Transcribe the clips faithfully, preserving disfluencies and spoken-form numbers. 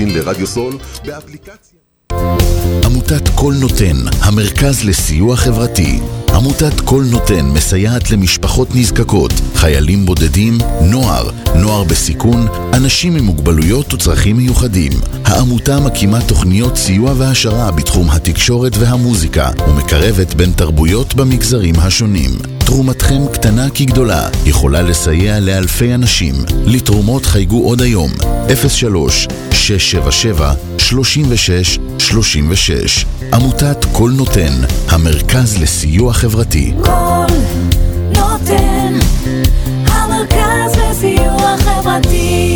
להאזין לרדיו סול באפליקציה. עמותת כל נותן, המרכז לסיוע חברתי. עמותת כל נותן מסייעת למשפחות נזקקות, חיילים בודדים, נוער, נוער בסיכון, אנשים עם מוגבלויות וצרכים מיוחדים. העמותה מקימה תוכניות סיוע והשרה בתחום התקשורת והמוזיקה, ומקרבת בין תרבויות במגזרים השונים. תרומתכם קטנה כגדולה, יכולה לסייע לאלפי אנשים. לתרומות חייגו עוד היום, אפס שלוש שש שבע שבע שלושים ושש שלושים ושש. עמותת כל נותן, המרכז לסיוע חברתי. כל נותן, המרכז לסיוע חברתי.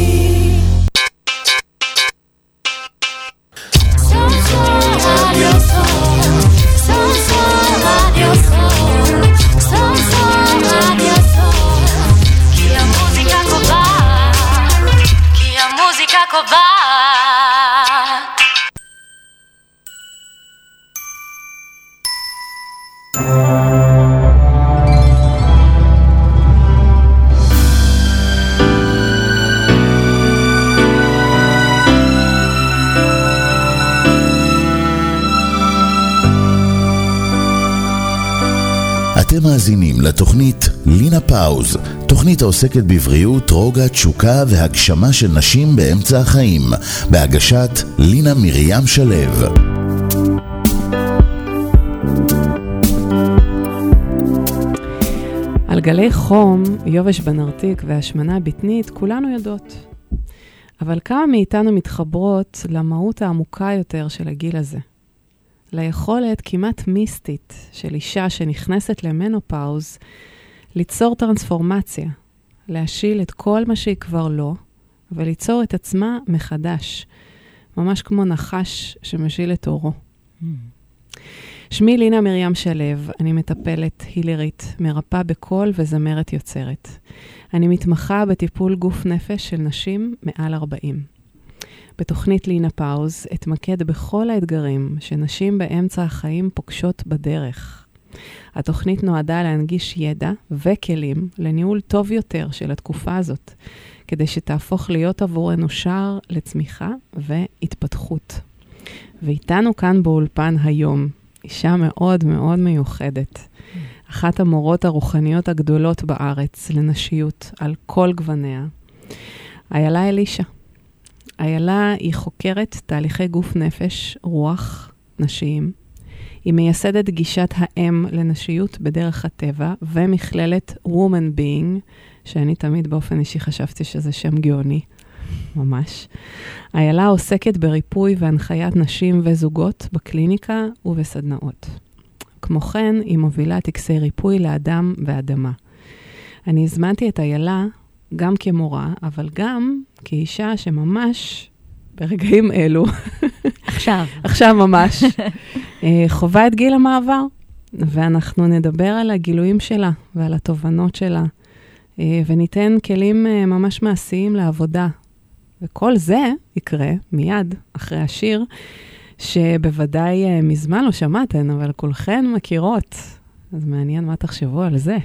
אתם מאזינים לתוכנית לינה פאוז, תוכנית העוסקת בבריאות, רוגע, תשוקה והגשמה של נשים באמצע החיים, בהגשת לינה מרים שלו. על גלי חום, יובש בנרתיק והשמנה הבטנית כולנו יודעות. אבל כמה מאיתנו מתחברות למהות העמוקה יותר של הגיל הזה? ליכולת כמעט מיסטית של אישה שנכנסת למנופאוז ליצור טרנספורמציה, להשיל את כל מה שהיא כבר לא, וליצור את עצמה מחדש, ממש כמו נחש שמשיל את אורו. Mm. שמי לינה מרים שלו, אני מטפלת הילרית, מרפאה בקול וזמרת יוצרת. אני מתמחה בטיפול גוף נפש של נשים מעל ארבעים. בתוכנית לינה פאוז אתמקד בכל האתגרים שנשים באמצע החיים פוגשות בדרך. התוכנית נועדה להנגיש ידע וכלים לניהול טוב יותר של התקופה הזאת, כדי שתהפוך להיות עבורנו שער לצמיחה והתפתחות. ואיתנו כאן באולפן היום, אישה מאוד מאוד מיוחדת. אחת המורות הרוחניות הגדולות בארץ לנשיות על כל גווניה. איילה אלישע. איילה היא חוקרת תהליכי גוף נפש, רוח, נשיים. היא מייסדת גישת האם לנשיות בדרך הטבע, ומכללת Woman Being, שאני תמיד באופן אישי חשבתי שזה שם גאוני, ממש. איילה עוסקת בריפוי והנחיית נשים וזוגות בקליניקה ובסדנאות. כמו כן, היא מובילה טקסי ריפוי לאדם ואדמה. אני הזמנתי את איילה גם כמורה, אבל גם כאישה שממש ברגעים אלו, עכשיו, עכשיו ממש, חובה את גיל המעבר, ואנחנו נדבר על הגילויים שלה ועל התובנות שלה, וניתן כלים ממש מעשיים לעבודה. וכל זה יקרה מיד אחרי השיר, שבוודאי מזמן לא שמעתן, אבל כולכן מכירות. אז מעניין מה תחשבו על זה.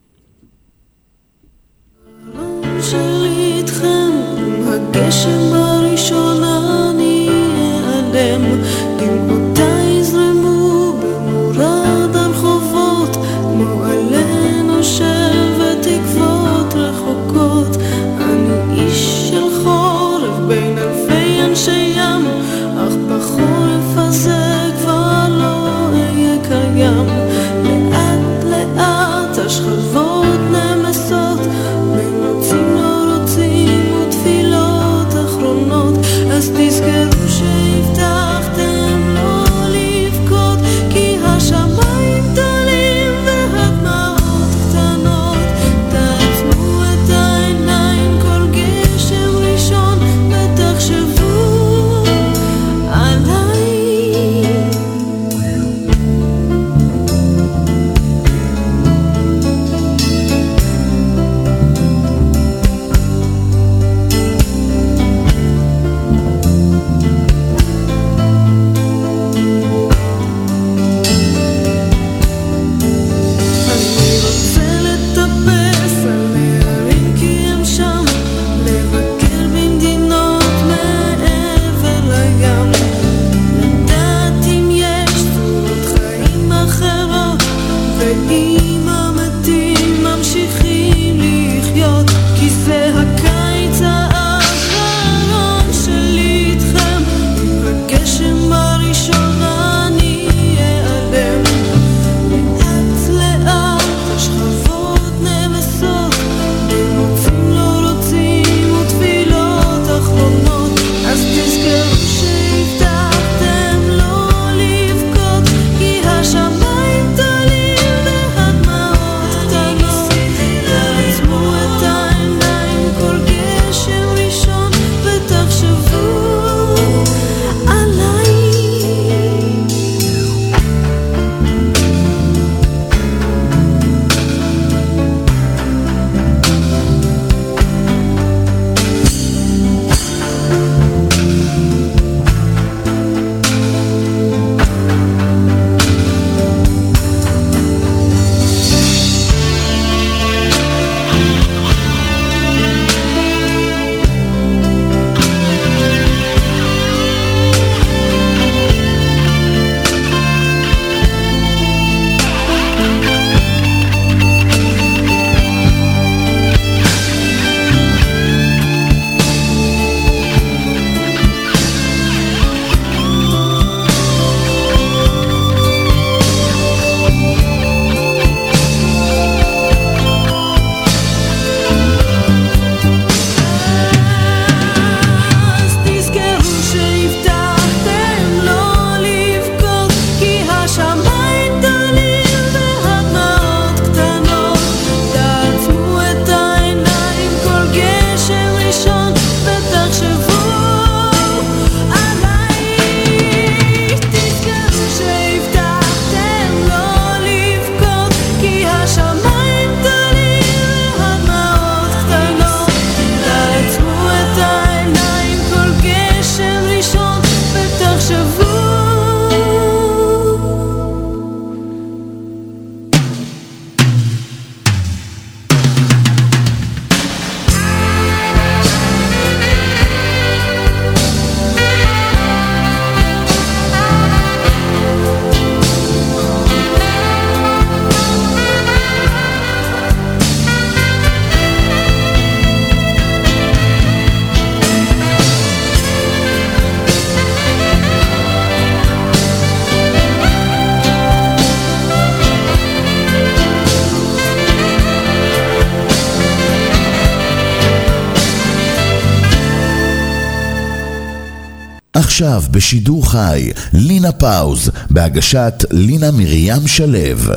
שלי איתכם, הגשם הראשון אני אעלם, דמעותיי יזרמו במורד הרחובות, כמו עלה נושב ותקוות רחוקות. אני איש של חורף בין אלפי אנשי ים, אך בחורף הזה כבר לא אהיה קיים. לאט לאט השכבות נמסות, בין רוצים לא רוצים ותפילות אחרונות. עכשיו בשידור חי, לינה פאוז, בהגשת לינה מרים שלו.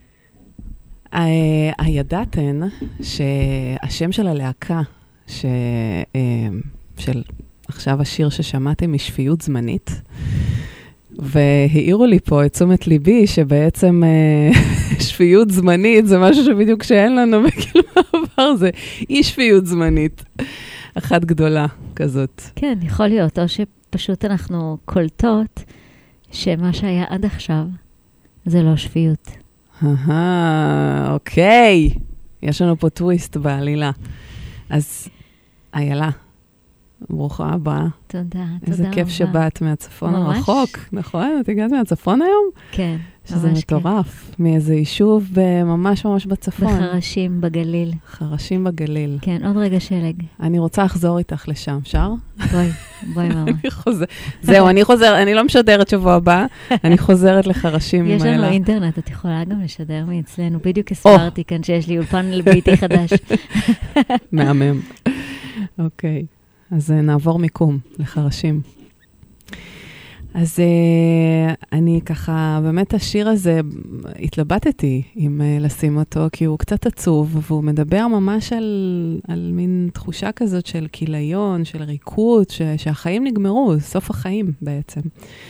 הידעתן שהשם של הלהקה, ש... של עכשיו השיר ששמעתם משפיות זמנית, והעירו לי פה את תשומת ליבי שבעצם שפיות זמנית זה משהו שבדיוק שאין לנו בגיל מעבר, זה אי שפיות זמנית, אחת גדולה כזאת. כן, יכול להיות, או שפשוט אנחנו קולטות שמה שהיה עד עכשיו זה לא שפיות. אהה, אוקיי. יש לנו פה טוויסט בעלילה. אז, איילה, ברוכה הבאה. תודה, תודה רבה. איזה כיף שבאת מהצפון הרחוק, נכון? את הגעת מהצפון היום? כן, שזה מטורף, מאיזה יישוב ממש ממש בצפון. בחרשים בגליל. חרשים בגליל. כן, עוד רגע שלג. אני רוצה לחזור איתך לשם, אפשר? בואי, בואי ממש. זהו, אני חוזרת, אני לא משדרת שבוע הבא, אני חוזרת לחרשים. יש לנו אינטרנט, את יכולה גם לשדר מאצלנו. בדיוק הסברתי כאן שיש לי אולפן לביתי חדש. מהמם. אוקיי, אז נעבור מיקום לחרשים. אז uh, אני ככה, באמת השיר הזה, התלבטתי אם uh, לשים אותו, כי הוא קצת עצוב, והוא מדבר ממש על, על מין תחושה כזאת של כיליון, של ריקות, ש, שהחיים נגמרו, סוף החיים בעצם.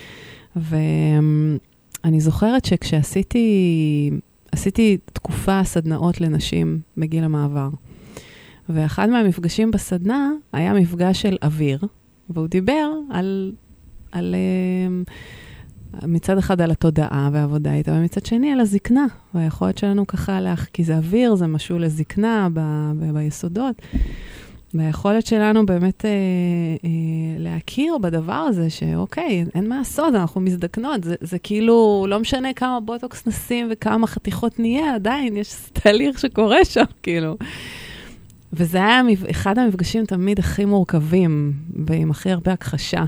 ואני זוכרת שכשעשיתי, עשיתי תקופה סדנאות לנשים בגיל המעבר, ואחד מהמפגשים בסדנה היה מפגש של אוויר, והוא דיבר על... על, מצד אחד על התודעה והעבודה איתה, ומצד שני על הזקנה, והיכולת שלנו ככה לך, כי זה אוויר, זה משהו לזקנה ב, ב, ביסודות, והיכולת שלנו באמת אה, אה, להכיר בדבר הזה, שאוקיי, אין מה לעשות, אנחנו מזדקנות, זה, זה כאילו, לא משנה כמה בוטוקס נשים וכמה חתיכות נהיה, עדיין יש תהליך שקורה שם, כאילו. וזה היה אחד המפגשים תמיד הכי מורכבים, ועם הכי הרבה הכחשה.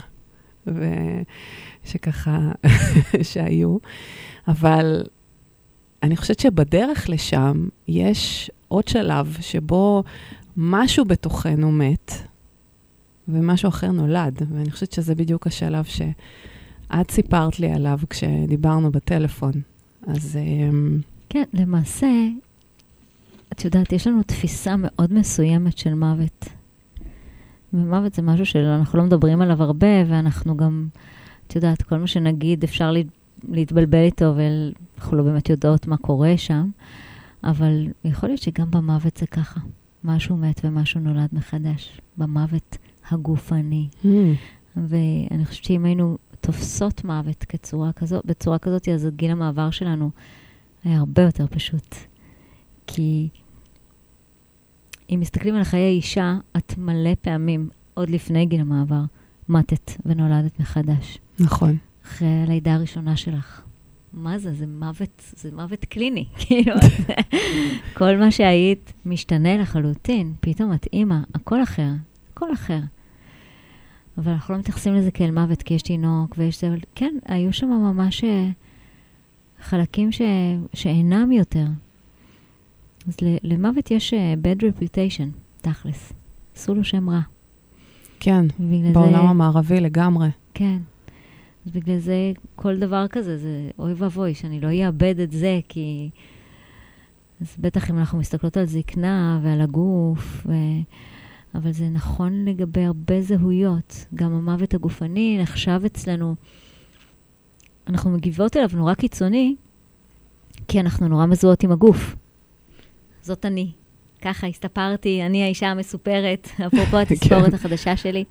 ושככה, שהיו. אבל אני חושבת שבדרך לשם יש עוד שלב שבו משהו בתוכנו מת, ומשהו אחר נולד. ואני חושבת שזה בדיוק השלב שאת סיפרת לי עליו כשדיברנו בטלפון. אז... כן, למעשה, את יודעת, יש לנו תפיסה מאוד מסוימת של מוות. ומוות זה משהו שאנחנו לא מדברים עליו הרבה, ואנחנו גם, את יודעת, כל מה שנגיד אפשר לה, להתבלבל איתו, ואנחנו לא באמת יודעות מה קורה שם, אבל יכול להיות שגם במוות זה ככה. משהו מת ומשהו נולד מחדש, במוות הגופני. Mm. ואני חושבת שאם היינו תופסות מוות כצורה כזאת, בצורה כזאת, אז גיל המעבר שלנו היה הרבה יותר פשוט. כי... אם מסתכלים על חיי אישה, את מלא פעמים, עוד לפני גיל המעבר, מתת ונולדת מחדש. נכון. אחרי הלידה הראשונה שלך. מה זה? זה מוות, זה מוות קליני. כאילו, כל מה שהיית משתנה לחלוטין. פתאום את אימא, הכל אחר, הכל אחר. אבל אנחנו לא מתייחסים לזה כאל מוות, כי יש תינוק ויש זה, אבל כן, היו שם ממש חלקים ש... שאינם יותר. אז למוות יש bad reputation, תכלס. עשו לו שם רע. כן, בעולם זה... המערבי לגמרי. כן. אז בגלל זה כל דבר כזה, זה אוי ואבוי, שאני לא אאבד את זה, כי... אז בטח אם אנחנו מסתכלות על זקנה ועל הגוף, ו... אבל זה נכון לגבי הרבה זהויות. גם המוות הגופני נחשב אצלנו, אנחנו מגיבות אליו נורא קיצוני, כי אנחנו נורא מזוהות עם הגוף. זאת אני. ככה הסתפרתי, אני האישה המסופרת, אפרופו התספורת החדשה שלי.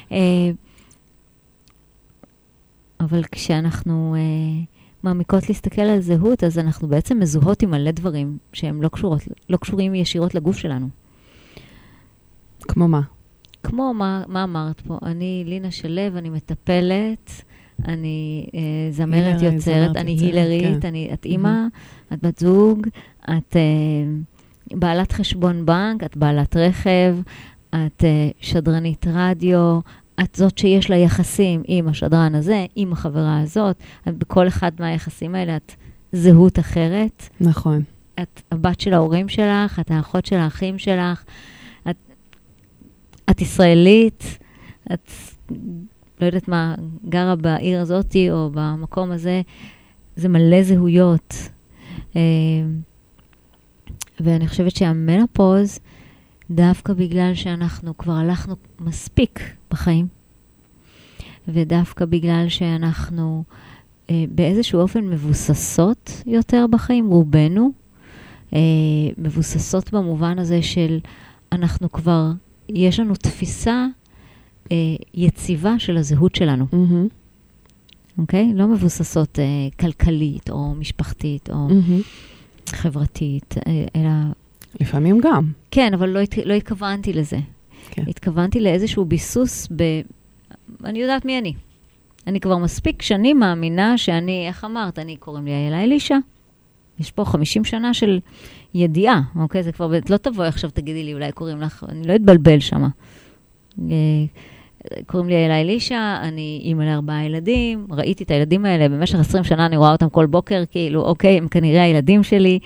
אבל כשאנחנו מעמיקות להסתכל על זהות, אז אנחנו בעצם מזוהות עם מלא דברים שהם לא קשורות, לא קשורים ישירות לגוף שלנו. כמו מה? כמו מה, מה אמרת פה? אני לינה שלו, אני מטפלת, אני אה, זמרת יוצרת, זמרת אני יוצרת, הילרית, כן. אני, את אימא, mm-hmm. את בת זוג, את אה, בעלת חשבון בנק, את בעלת רכב, את אה, שדרנית רדיו, את זאת שיש לה יחסים עם השדרן הזה, עם החברה הזאת, את בכל אחד מהיחסים האלה את זהות אחרת. נכון. את הבת של ההורים שלך, את האחות של האחים שלך, את, את ישראלית, את לא יודעת מה, גרה בעיר הזאת או במקום הזה, זה מלא זהויות. ואני חושבת שהמנופוז, דווקא בגלל שאנחנו כבר הלכנו מספיק בחיים, ודווקא בגלל שאנחנו אה, באיזשהו אופן מבוססות יותר בחיים, רובנו, אה, מבוססות במובן הזה של אנחנו כבר, יש לנו תפיסה אה, יציבה של הזהות שלנו. Mm-hmm. אוקיי? לא מבוססות אה, כלכלית או משפחתית או Mm-hmm. חברתית, אה, אלא... לפעמים גם. כן, אבל לא, לא התכוונתי לזה. כן. התכוונתי לאיזשהו ביסוס ב... אני יודעת מי אני. אני כבר מספיק שנים מאמינה שאני, איך אמרת, אני קוראים לי איילה אלישע. יש פה חמישים שנה של ידיעה, אוקיי? זה כבר, לא תבואי עכשיו, תגידי לי, אולי קוראים לך, אני לא אתבלבל שמה. קוראים לי איילה אלישע, אני אימא לארבעה ילדים, ראיתי את הילדים האלה, במשך עשרים שנה אני רואה אותם כל בוקר, כאילו, אוקיי, הם כנראה הילדים שלי.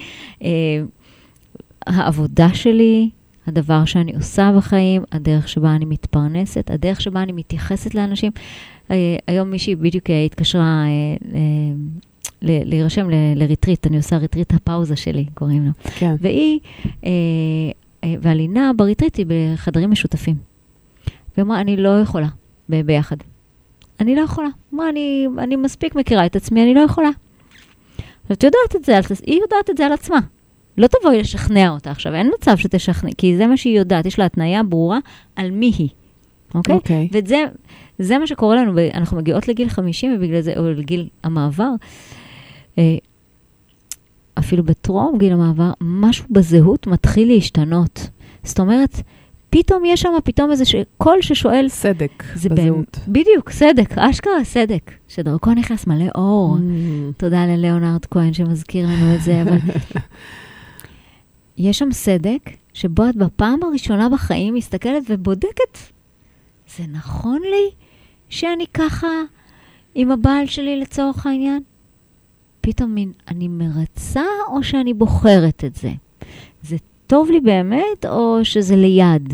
העבודה שלי, הדבר שאני עושה בחיים, הדרך שבה אני מתפרנסת, הדרך שבה אני מתייחסת לאנשים. היום מישהי בדיוק התקשרה להירשם לריטריט, אני עושה ריטריט הפאוזה שלי, קוראים לו. כן. והיא, והלינה בריטריט היא בחדרים משותפים. ואמרה, אני לא יכולה ביחד. אני לא יכולה. אמרה, אני, אני מספיק מכירה את עצמי, אני לא יכולה. ואת יודעת את זה, היא יודעת את זה על עצמה. לא תבואי לשכנע אותה עכשיו, אין מצב שתשכנע, כי זה מה שהיא יודעת, יש לה התניה ברורה על מי היא. אוקיי? אוקיי. וזה זה מה שקורה לנו, אנחנו מגיעות לגיל חמישים, ובגלל זה, או לגיל המעבר, אפילו בטרום גיל המעבר, משהו בזהות מתחיל להשתנות. זאת אומרת, פתאום יש שם פתאום איזה קול ששואל... סדק בזהות. בדיוק, סדק, אשכרה סדק, שדרכו נכנס מלא אור. Mm. תודה ללאונרד כהן שמזכיר לנו את זה, אבל... יש שם סדק שבו את בפעם הראשונה בחיים מסתכלת ובודקת. זה נכון לי שאני ככה עם הבעל שלי לצורך העניין? פתאום אני מרצה או שאני בוחרת את זה? זה טוב לי באמת או שזה ליד?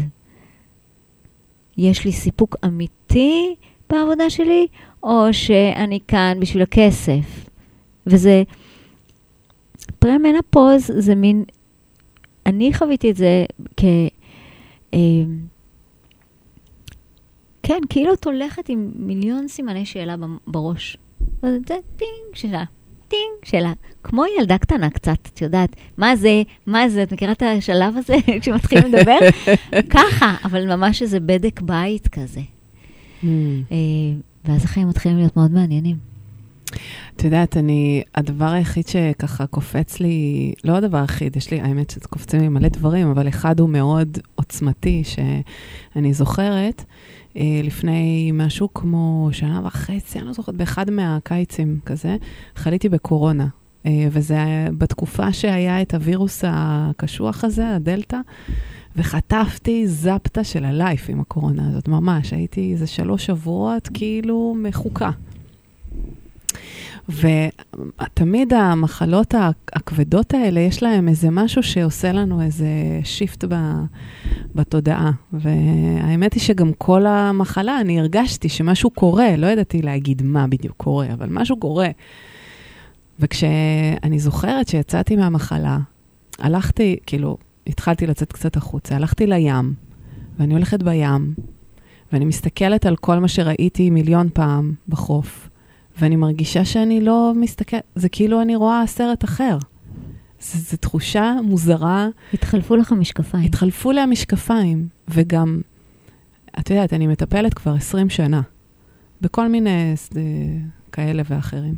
יש לי סיפוק אמיתי בעבודה שלי או שאני כאן בשביל הכסף? וזה, פרה-מנופוז זה מין, אני חוויתי את זה כ... אה, כן, כאילו את הולכת עם מיליון סימני שאלה בראש. וזה טינג, שאלה, טינג, שאלה. כמו ילדה קטנה קצת, את יודעת, מה זה, מה זה, את מכירה את השלב הזה כשמתחילים לדבר? ככה, אבל ממש איזה בדק בית כזה. אה, ואז החיים מתחילים להיות מאוד מעניינים. את יודעת, אני, הדבר היחיד שככה קופץ לי, לא הדבר היחיד, יש לי, האמת שזה קופצים לי מלא דברים, אבל אחד הוא מאוד עוצמתי, שאני זוכרת, לפני משהו כמו שנה וחצי, אני לא זוכרת, באחד מהקיצים כזה, חליתי בקורונה, וזה בתקופה שהיה את הווירוס הקשוח הזה, הדלטה, וחטפתי זפטה של הלייף עם הקורונה הזאת, ממש, הייתי איזה שלוש שבועות כאילו מחוקה. ותמיד המחלות הכבדות האלה, יש להם איזה משהו שעושה לנו איזה שיפט בתודעה. והאמת היא שגם כל המחלה, אני הרגשתי שמשהו קורה, לא ידעתי להגיד מה בדיוק קורה, אבל משהו קורה. וכשאני זוכרת שיצאתי מהמחלה, הלכתי, כאילו, התחלתי לצאת קצת החוצה, הלכתי לים, ואני הולכת בים, ואני מסתכלת על כל מה שראיתי מיליון פעם בחוף, ואני מרגישה שאני לא מסתכלת, זה כאילו אני רואה סרט אחר. זו תחושה מוזרה. התחלפו לך משקפיים. התחלפו לי המשקפיים, וגם, את יודעת, אני מטפלת כבר עשרים שנה, בכל מיני כאלה ואחרים.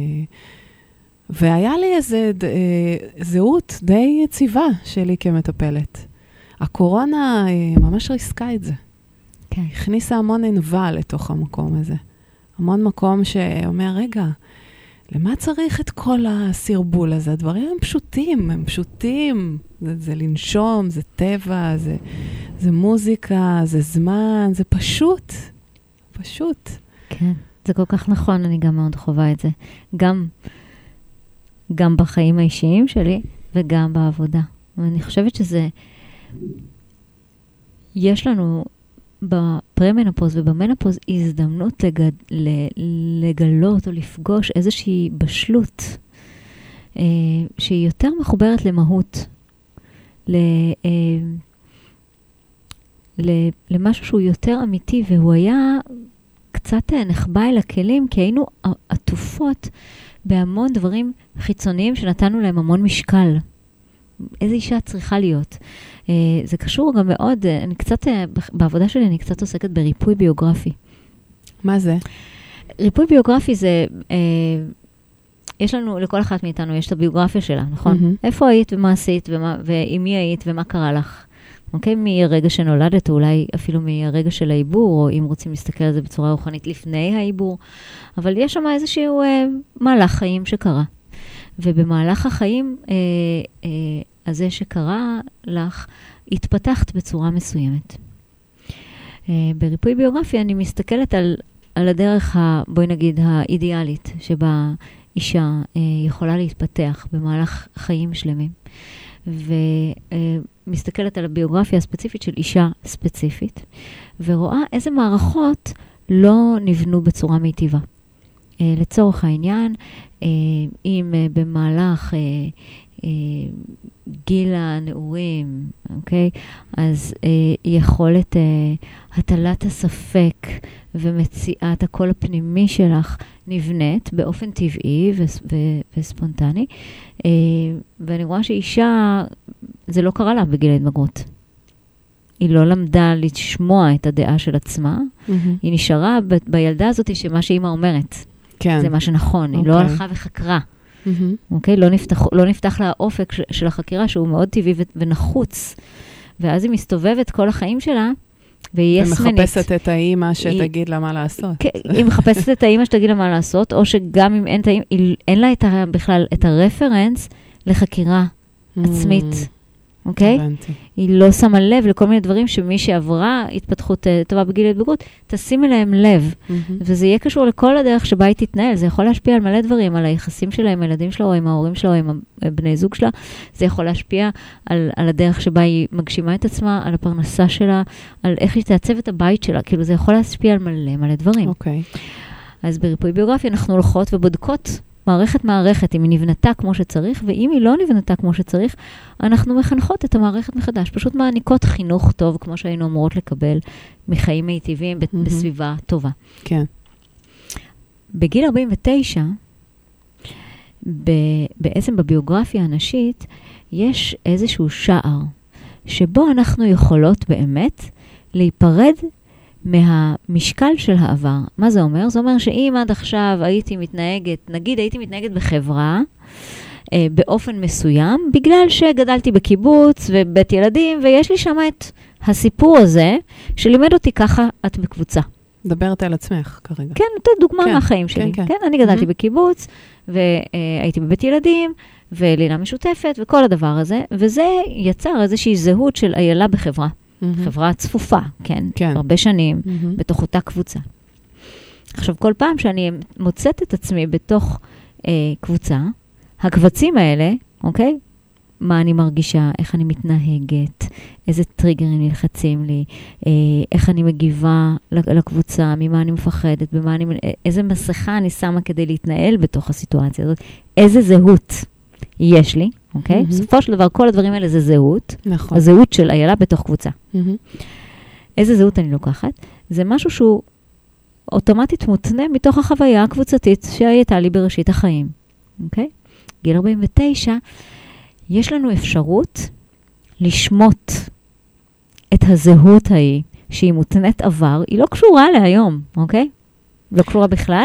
והיה לי איזה זהות די יציבה שלי כמטפלת. הקורונה ממש ריסקה את זה. כן. הכניסה המון ענווה לתוך המקום הזה. המון מקום שאומר, רגע, למה צריך את כל הסרבול הזה? הדברים הם פשוטים, הם פשוטים. זה, זה לנשום, זה טבע, זה, זה מוזיקה, זה זמן, זה פשוט. פשוט. כן, זה כל כך נכון, אני גם מאוד חובה את זה. גם, גם בחיים האישיים שלי וגם בעבודה. ואני חושבת שזה, יש לנו בפרמנופוז ובמנופוז הזדמנות לגד, לגלות או לפגוש איזושהי בשלות אה, שהיא יותר מחוברת למהות, ל, אה, ל, למשהו שהוא יותר אמיתי, והוא היה קצת נחבא אל הכלים, כי היינו עטופות בהמון דברים חיצוניים שנתנו להם המון משקל. איזו אישה צריכה להיות. Uh, זה קשור גם מאוד, uh, אני קצת, uh, בעבודה שלי אני קצת עוסקת בריפוי ביוגרפי. מה זה? ריפוי ביוגרפי זה, uh, יש לנו, לכל אחת מאיתנו יש את הביוגרפיה שלה, נכון? Mm-hmm. איפה היית ומה עשית ומה, ועם מי היית ומה קרה לך? אוקיי? מהרגע שנולדת, אולי אפילו מהרגע של העיבור, או אם רוצים להסתכל על זה בצורה רוחנית לפני העיבור, אבל יש שם איזשהו uh, מהלך חיים שקרה. ובמהלך החיים אה, אה, הזה שקרה לך, התפתחת בצורה מסוימת. אה, בריפוי ביוגרפי אני מסתכלת על, על הדרך, ה, בואי נגיד, האידיאלית, שבה אישה אה, יכולה להתפתח במהלך חיים שלמים. ומסתכלת על הביוגרפיה הספציפית של אישה ספציפית, ורואה איזה מערכות לא נבנו בצורה מיטיבה. לצורך העניין, אם במהלך גיל הנעורים, אוקיי? אז יכולת הטלת הספק ומציאת הקול הפנימי שלך נבנית באופן טבעי וספונטני, ואני רואה שאישה, זה לא קרה לה בגיל ההתבגרות. היא לא למדה לשמוע את הדעה של עצמה, mm-hmm. היא נשארה ב- בילדה הזאת שמה שאימא אומרת. כן. זה מה שנכון, okay. היא לא הלכה וחקרה. Mm-hmm. אוקיי? לא נפתח, לא נפתח לה האופק של, של החקירה, שהוא מאוד טבעי ו- ונחוץ. ואז היא מסתובבת כל החיים שלה, והיא יסמנית. ומחפשת את האימא שתגיד לה מה לעשות. כן, היא מחפשת את האימא שתגיד לה מה לעשות, או שגם אם אין, האימא, אין לה את ה, בכלל את הרפרנס לחקירה mm-hmm. עצמית. אוקיי? Okay? היא לא שמה לב לכל מיני דברים שמי שעברה התפתחות uh, טובה בגיל ההתבגרות, תשים אליהם לב. Mm-hmm. וזה יהיה קשור לכל הדרך שבה היא תתנהל. זה יכול להשפיע על מלא דברים, על היחסים שלה עם הילדים שלה, או עם ההורים שלה, או עם בני זוג שלה. זה יכול להשפיע על, על הדרך שבה היא מגשימה את עצמה, על הפרנסה שלה, על איך היא תעצב את הבית שלה. כאילו זה יכול להשפיע על מלא מלא דברים. אוקיי. Okay. אז בריפוי ביוגרפי אנחנו הולכות ובודקות מערכת מערכת, אם היא נבנתה כמו שצריך, ואם היא לא נבנתה כמו שצריך, אנחנו מחנכות את המערכת מחדש. פשוט מעניקות חינוך טוב, כמו שהיינו אמורות לקבל, מחיים מיטיביים, mm-hmm. בסביבה טובה. כן. בגיל ארבעים ותשע, ב- בעצם בביוגרפיה הנשית, יש איזשהו שער, שבו אנחנו יכולות באמת להיפרד מהמשקל של העבר. מה זה אומר? זה אומר שאם עד עכשיו הייתי מתנהגת, נגיד הייתי מתנהגת בחברה, אה, באופן מסוים, בגלל שגדלתי בקיבוץ ובית ילדים, ויש לי שם את הסיפור הזה, שלימד אותי ככה את בקבוצה. מדברת על עצמך כרגע. כן, זאת דוגמה כן, מהחיים שלי. כן, כן. כן, אני גדלתי mm-hmm. בקיבוץ, והייתי בבית ילדים, ולילה משותפת, וכל הדבר הזה, וזה יצר איזושהי זהות של איילה בחברה. Mm-hmm. חברה צפופה, כן, כן. הרבה שנים, mm-hmm. בתוך אותה קבוצה. עכשיו, כל פעם שאני מוצאת את עצמי בתוך אה, קבוצה, הקבצים האלה, אוקיי? מה אני מרגישה, איך אני מתנהגת, איזה טריגרים נלחצים לי, אה, איך אני מגיבה לקבוצה, ממה אני מפחדת, במה אני, איזה מסכה אני שמה כדי להתנהל בתוך הסיטואציה הזאת, איזה זהות יש לי, אוקיי? Mm-hmm. בסופו של דבר, כל הדברים האלה זה זהות. נכון. הזהות של איילה בתוך קבוצה. Mm-hmm. איזה זהות אני לוקחת? זה משהו שהוא אוטומטית מותנה מתוך החוויה הקבוצתית שהייתה לי בראשית החיים. אוקיי? גיל ארבעים ותשע, יש לנו אפשרות לשמוט את הזהות ההיא, שהיא מותנית עבר, היא לא קשורה להיום, אוקיי? לא קשורה בכלל,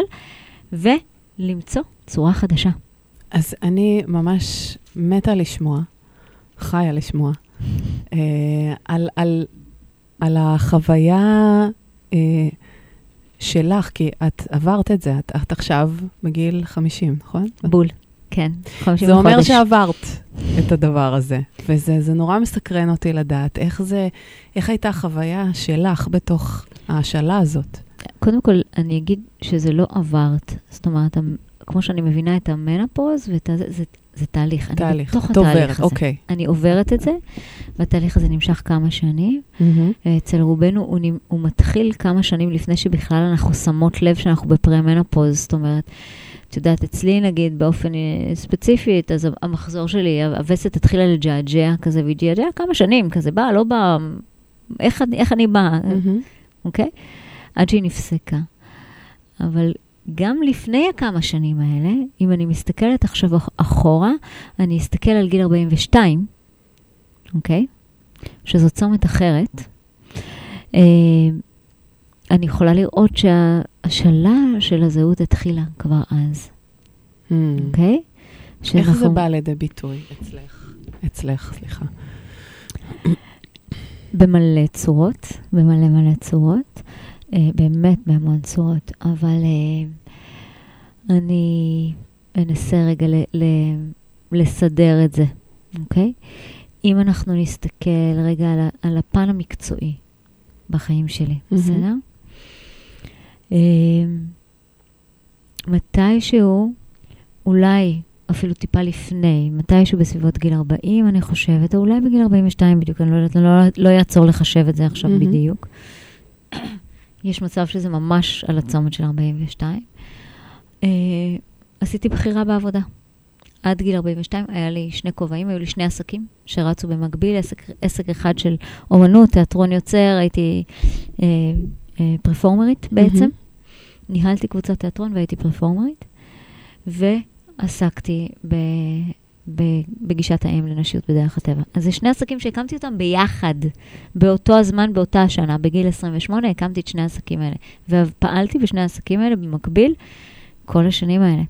ולמצוא צורה חדשה. אז אני ממש מתה לשמוע, חיה לשמוע, אה, על, על, על החוויה אה, שלך, כי את עברת את זה, את, את עכשיו בגיל חמישים, נכון? בול, כן. זה אומר חודש. שעברת את הדבר הזה, וזה זה נורא מסקרן אותי לדעת, איך זה, איך הייתה החוויה שלך בתוך השאלה הזאת? קודם כל, אני אגיד שזה לא עברת, זאת אומרת, כמו שאני מבינה את המנופוז, ואת זה, זה זה תהליך. תהליך, אני בתוך את עוברת, התהליך הזה. אוקיי. אני עוברת את זה, והתהליך הזה נמשך כמה שנים. Mm-hmm. אצל רובנו הוא, הוא מתחיל כמה שנים לפני שבכלל אנחנו שמות לב שאנחנו בפרה-מנופוז. זאת אומרת, את יודעת, אצלי נגיד באופן ספציפי, אז המחזור שלי, הווסת התחילה לג'עג'ע כזה, וג'עג'ע כמה שנים, כזה בא, לא בא, איך, איך אני באה, Mm-hmm. אוקיי? עד שהיא נפסקה. אבל גם לפני הכמה שנים האלה, אם אני מסתכלת עכשיו אחורה, אני אסתכל על גיל ארבעים ושתיים, אוקיי? שזו צומת אחרת. אה, אני יכולה לראות שהשאלה של הזהות התחילה כבר אז. Mm. אוקיי? איך שאנחנו... זה בא לידי ביטוי אצלך? אצלך, סליחה. במלא צורות, במלא מלא צורות. באמת בהמון צורות, אבל אני אנסה רגע לסדר את זה, אוקיי? אם אנחנו נסתכל רגע על הפן המקצועי בחיים שלי, בסדר? מתישהו, אולי אפילו טיפה לפני, מתישהו בסביבות גיל ארבעים, אני חושבת, או אולי בגיל ארבעים ושתיים בדיוק, אני לא יודעת, לא יעצור לחשב את זה עכשיו בדיוק. יש מצב שזה ממש על הצומת של ארבעים ושתיים. Uh, עשיתי בחירה בעבודה. עד גיל ארבעים ושתיים היה לי שני כובעים, היו לי שני עסקים שרצו במקביל, עסק, עסק אחד של אומנות, תיאטרון יוצר, הייתי uh, uh, פרפורמרית בעצם. Mm-hmm. ניהלתי קבוצת תיאטרון והייתי פרפורמרית, ועסקתי ב... בגישת האם לנשיות בדרך הטבע. אז זה שני עסקים שהקמתי אותם ביחד, באותו הזמן, באותה השנה, בגיל עשרים ושמונה, הקמתי את שני העסקים האלה. ופעלתי בשני העסקים האלה במקביל כל השנים האלה.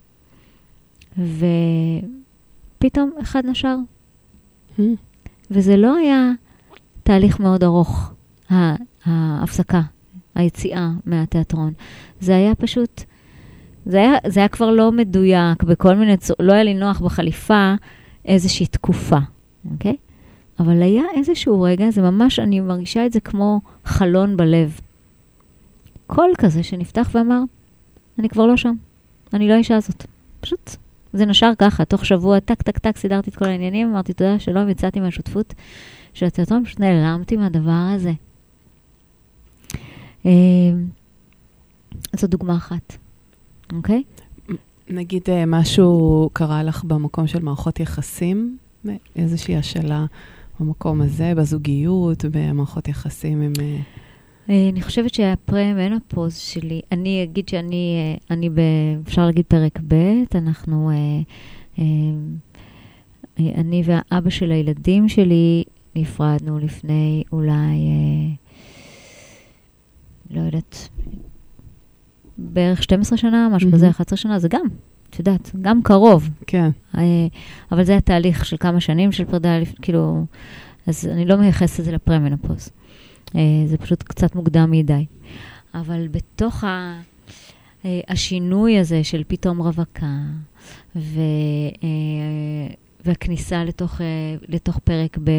ופתאום אחד נשר. Mm. וזה לא היה תהליך מאוד ארוך, ההפסקה, היציאה מהתיאטרון. זה היה פשוט... זה היה, זה היה כבר לא מדויק, בכל מיני צור, לא היה לי נוח בחליפה איזושהי תקופה, אוקיי? אבל היה איזשהו רגע, זה ממש, אני מרגישה את זה כמו חלון בלב. קול כזה שנפתח ואמר, אני כבר לא שם, אני לא האישה הזאת. פשוט, זה נשר ככה, תוך שבוע, טק, טק, טק, סידרתי את כל העניינים, אמרתי, תודה שלום, יצאתי מהשותפות של התיאטרון, פשוט נעלמתי מהדבר הזה. זו דוגמה אחת. אוקיי? נגיד משהו קרה לך במקום של מערכות יחסים, איזושהי השאלה במקום הזה, בזוגיות, במערכות יחסים עם... אני חושבת שהפרה-מנופוז שלי, אני אגיד שאני, אני ב... אפשר להגיד פרק ב', אנחנו, אני והאבא של הילדים שלי נפרדנו לפני אולי, לא יודעת, בערך שתים עשרה שנה, משהו כזה, אחת עשרה שנה, זה גם, את יודעת, גם קרוב. כן. אבל זה התהליך של כמה שנים של פרידה, כאילו, אז אני לא מייחסת את זה לפרה-מנופוז. זה פשוט קצת מוקדם מדי. אבל בתוך ה... השינוי הזה של פתאום רווקה, ו... והכניסה לתוך, לתוך פרק ב',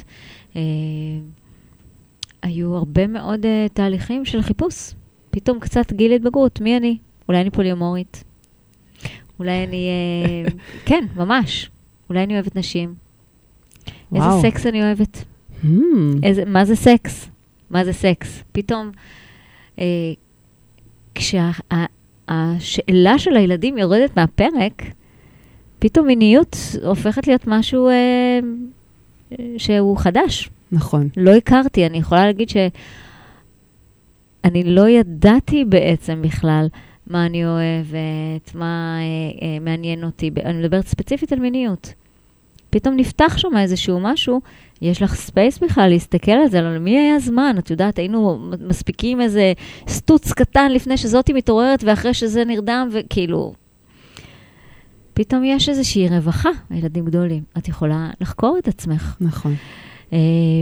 היו הרבה מאוד תהליכים של חיפוש. פתאום קצת גיל התבגרות, מי אני? אולי אני פוליומורית. אולי אני... כן, ממש. אולי אני אוהבת נשים. איזה סקס אני אוהבת? איזה, מה זה סקס? מה זה סקס? פתאום, אה, כשהשאלה של הילדים יורדת מהפרק, פתאום מיניות הופכת להיות משהו אה, שהוא חדש. נכון. לא הכרתי, אני יכולה להגיד ש... אני לא ידעתי בעצם בכלל מה אני אוהבת, מה אה, אה, מעניין אותי. אני מדברת ספציפית על מיניות. פתאום נפתח שם איזשהו משהו, יש לך ספייס בכלל להסתכל על זה, על מי היה זמן? את יודעת, היינו מספיקים איזה סטוץ קטן לפני שזאתי מתעוררת, ואחרי שזה נרדם, וכאילו... פתאום יש איזושהי רווחה, ילדים גדולים. את יכולה לחקור את עצמך. נכון. אה,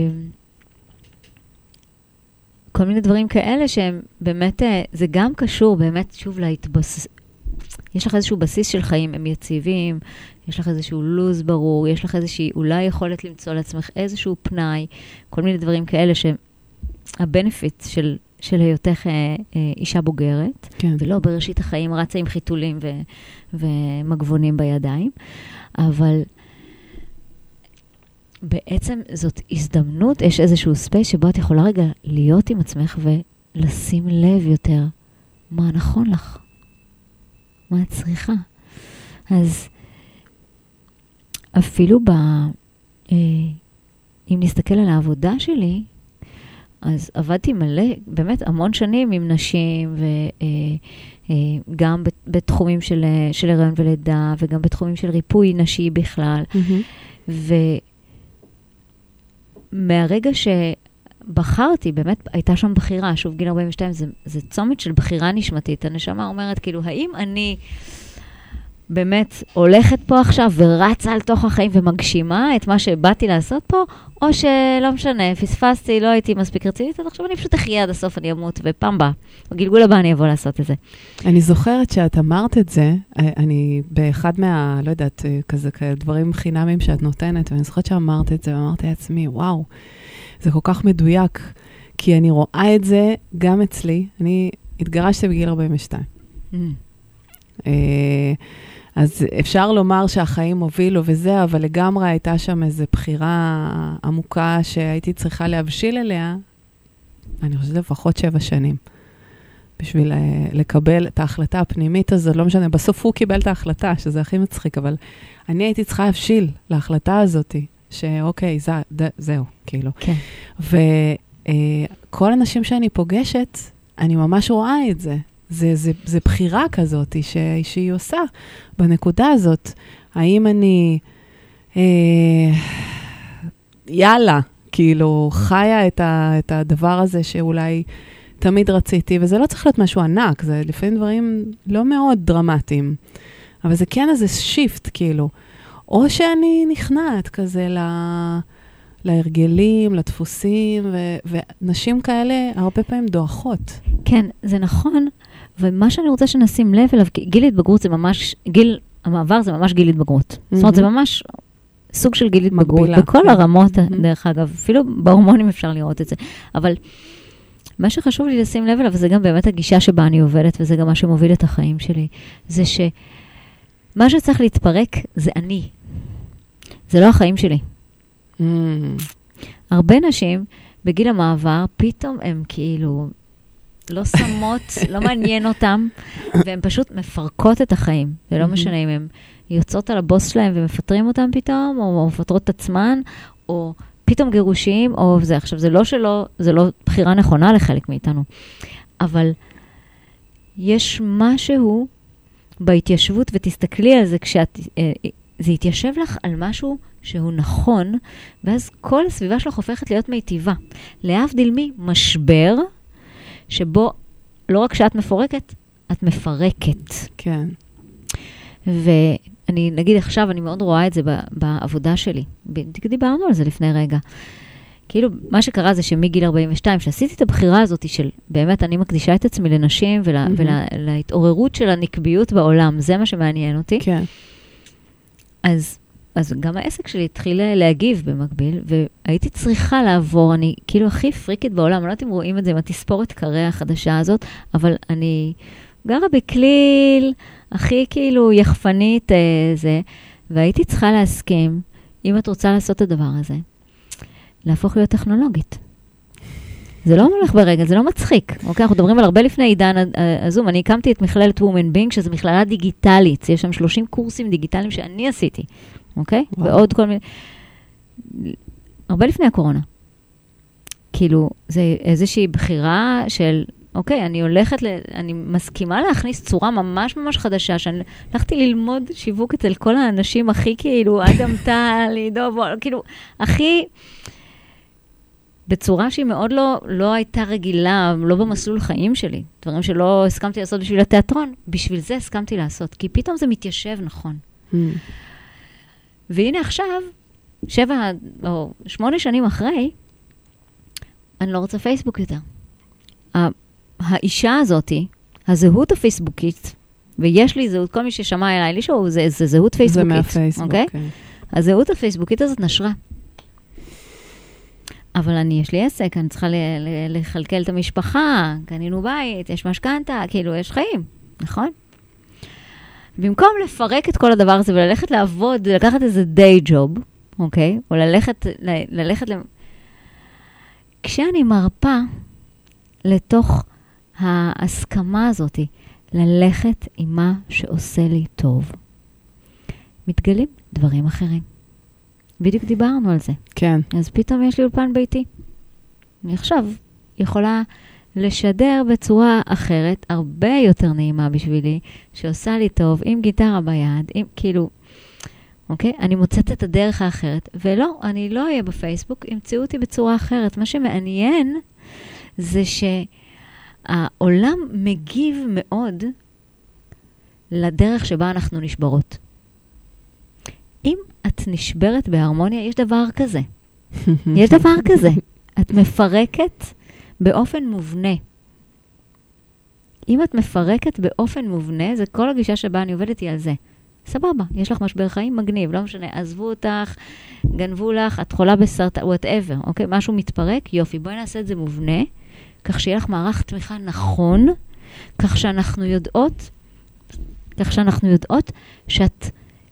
כל מיני דברים כאלה שהם באמת, זה גם קשור באמת שוב להתבסס... יש לך איזשהו בסיס של חיים, הם יציבים, יש לך איזשהו לוז ברור, יש לך איזושהי אולי יכולת למצוא לעצמך איזשהו פנאי, כל מיני דברים כאלה שהבנפיט של של היותך אה, אה, אישה בוגרת, כן. ולא בראשית החיים רצה עם חיתולים ו, ומגבונים בידיים, אבל בעצם זאת הזדמנות, יש איזשהו ספייס שבו את יכולה רגע להיות עם עצמך ולשים לב יותר מה נכון לך, מה את צריכה. אז אפילו ב... אה, אם נסתכל על העבודה שלי, אז עבדתי מלא, באמת המון שנים עם נשים, וגם בתחומים של, של הריון ולידה, וגם בתחומים של ריפוי נשי בכלל. Mm-hmm. ומהרגע שבחרתי, באמת הייתה שם בחירה, שוב גיל ארבעים ושתיים, זה, זה צומת של בחירה נשמתית. הנשמה אומרת, כאילו, האם אני באמת הולכת פה עכשיו ורצה על תוך החיים ומגשימה את מה שבאתי לעשות פה, או שלא משנה, פספסתי, לא הייתי מספיק רצינית, אז עכשיו אני פשוט אחיה עד הסוף, אני אמות, ופעם בה, בגלגול הבא אני אבוא לעשות את זה. אני זוכרת שאת אמרת את זה, אני באחד מה, לא יודעת, כזה דברים חינמים שאת נותנת, ואני זוכרת שאמרת את זה, ואמרתי לעצמי, וואו, זה כל כך מדויק, כי אני רואה את זה גם אצלי, אני התגרשתי בגיל ארבעים ושתיים. Mm. אז אפשר לומר שהחיים הובילו וזה, אבל לגמרי הייתה שם איזו בחירה עמוקה שהייתי צריכה להבשיל אליה, אני חושבת לפחות שבע שנים, בשביל לקבל את ההחלטה הפנימית הזו, לא משנה, בסוף הוא קיבל את ההחלטה, שזה הכי מצחיק, אבל אני הייתי צריכה להבשיל להחלטה הזאת, שאוקיי, זה, זה, זהו, כאילו. כן. וכל אנשים שאני פוגשת, אני ממש רואה את זה. זה, זה, זה בחירה כזאת ש, שהיא עושה בנקודה הזאת. האם אני, אה, יאללה, כאילו, חיה את, ה, את הדבר הזה שאולי תמיד רציתי, וזה לא צריך להיות משהו ענק, זה לפעמים דברים לא מאוד דרמטיים, אבל זה כן איזה שיפט, כאילו. או שאני נכנעת כזה ל... להרגלים, לדפוסים, ו- ונשים כאלה הרבה פעמים דואחות. כן, זה נכון, ומה שאני רוצה שנשים לב אליו, גיל התבגרות זה ממש, גיל המעבר זה ממש גיל התבגרות. Mm-hmm. זאת אומרת, זה ממש סוג של גיל התבגרות, בכל הרמות, mm-hmm. דרך אגב, אפילו בהורמונים אפשר לראות את זה. אבל מה שחשוב לי לשים לב אליו, וזה גם באמת הגישה שבה אני עובדת, וזה גם מה שמוביל את החיים שלי, זה שמה שצריך להתפרק זה אני. זה לא החיים שלי. Mm. הרבה נשים בגיל המעבר, פתאום הם כאילו לא שמות, לא מעניין אותם, והן פשוט מפרקות את החיים. זה לא משנה אם הן יוצאות על הבוס שלהם ומפטרים אותם פתאום, או מפטרות את עצמן, או פתאום גירושים, או זה. עכשיו, זה לא שלא, זה לא בחירה נכונה לחלק מאיתנו. אבל יש משהו בהתיישבות, ותסתכלי על זה כשאת, זה יתיישב לך על משהו שהוא נכון, ואז כל הסביבה שלך הופכת להיות מיטיבה. להבדיל ממשבר, שבו לא רק שאת מפורקת, את מפרקת. כן. ואני, נגיד עכשיו, אני מאוד רואה את זה בעבודה שלי. דיברנו על זה לפני רגע. כאילו, מה שקרה זה שמגיל ארבעים ושתיים, שעשיתי את הבחירה הזאת של, באמת, אני מקדישה את עצמי לנשים, ולה, mm-hmm. ולהתעוררות של הנקביות בעולם. זה מה שמעניין אותי. כן. אז אז גם העסק שלי התחיל להגיב במקביל, והייתי צריכה לעבור, אני כאילו הכי פריקית בעולם, אני לא יודעת אם רואים את זה עם התספורת קריה החדשה הזאת, אבל אני גרה בכליל, הכי כאילו יחפנית זה, והייתי צריכה להסכים, אם את רוצה לעשות את הדבר הזה, להפוך להיות טכנולוגית. זה לא מולך ברגע, זה לא מצחיק. אוקיי, אנחנו מדברים על הרבה לפני עידן הזום. אני הקמתי את מכללת וומן בינג, שזו מכללה דיגיטלית. יש שם שלושים קורסים דיגיטליים שאני עשיתי. אוקיי? ועוד כל מיני... הרבה לפני הקורונה. כאילו, זה איזושהי בחירה של, אוקיי, אני הולכת, ל... אני מסכימה להכניס צורה ממש ממש חדשה, שאני הלכתי ללמוד שיווק אצל כל האנשים הכי כאילו, אדם טל, עידו, כאילו, הכי... בצורה שהיא מאוד לא, לא הייתה רגילה, לא במסלול חיים שלי. דברים שלא הסכמתי לעשות בשביל התיאטרון, בשביל זה הסכמתי לעשות, כי פתאום זה מתיישב נכון. Mm. והנה עכשיו, שבע או שמונה שנים אחרי, אני לא רוצה פייסבוק יותר. האישה הזאת, הזהות הפייסבוקית, ויש לי זהות, כל מי ששמע אליי לי שהוא, זה, זה זהות פייסבוקית. זה מהפייסבוק, okay? Okay. הזהות הפייסבוקית הזאת נשרה. אבל אני, יש לי עסק, אני צריכה ל- ל- לחלקל את המשפחה, קנינו בית, יש משכנתה, כאילו, יש חיים, נכון? במקום לפרק את כל הדבר הזה וללכת לעבוד, לקחת איזה day job, אוקיי? או ללכת, ל- ללכת ל... כשאני מרפה לתוך ההסכמה הזאת, ללכת עם מה שעושה לי טוב, מתגלים דברים אחרים. בדיוק דיברנו על זה. כן. אז פתאום יש לי אולפן ביתי. אני עכשיו יכולה לשדר בצורה אחרת, הרבה יותר נעימה בשבילי, שעושה לי טוב, עם גיטרה ביד, עם כאילו, אוקיי? אני מוצאת את הדרך האחרת, ולא, אני לא אהיה בפייסבוק, ימצאו אותי בצורה אחרת. מה שמעניין זה שהעולם מגיב מאוד לדרך שבה אנחנו נשברות. אם את נשברת בהרמוניה, יש דבר כזה. יש דבר כזה. את מפרקת באופן מובנה. אם את מפרקת באופן מובנה, זה כל הגישה שבה אני עובדת היא על זה. סבבה, יש לך משבר חיים מגניב, לא משנה, עזבו אותך, גנבו לך, את חולה בסרטן, whatever, אוקיי? משהו מתפרק, יופי, בואי נעשה את זה מובנה, כך שיהיה לך מערך תמיכה נכון, כך שאנחנו יודעות, כך שאנחנו יודעות שאת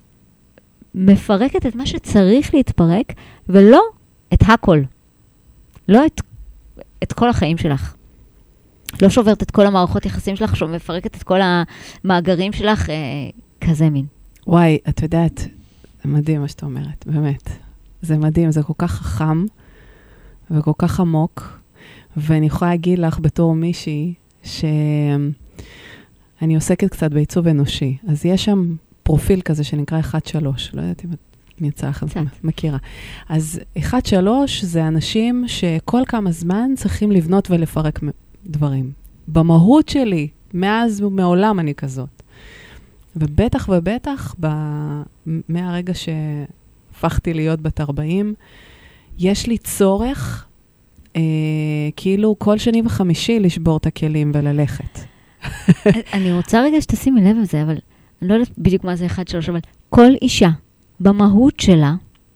מפרקת את מה שצריך להתפרק, ולא את הכל. לא את, את כל החיים שלך. לא שוברת את כל המערכות יחסים שלך, שמפרקת את כל המאגרים שלך, אה, כזה מין. וואי, את יודעת, זה מדהים מה שאת אומרת, באמת. זה מדהים, זה כל כך חכם, וכל כך עמוק, ואני יכולה להגיד לך בתור מישהי, שאני עוסקת קצת בעיצוב אנושי, אז יש שם פרופיל כזה שנקרא אחד שלוש, לא יודעת אם את יצאה לך מכירה. אז אחד שלוש זה אנשים שכל כמה זמן צריכים לבנות ולפרק דברים. במהות שלי, מאז ומעולם אני כזאת. ובטח ובטח, ב... מהרגע שהפכתי להיות בת ארבעים, יש לי צורך, אה, כאילו כל שני וחמישי לשבור את הכלים וללכת. אני רוצה רגע שתשימי לב על זה, אבל אני לא יודעת בדיוק מה זה אחד שלוש, אבל כל אישה במהות שלה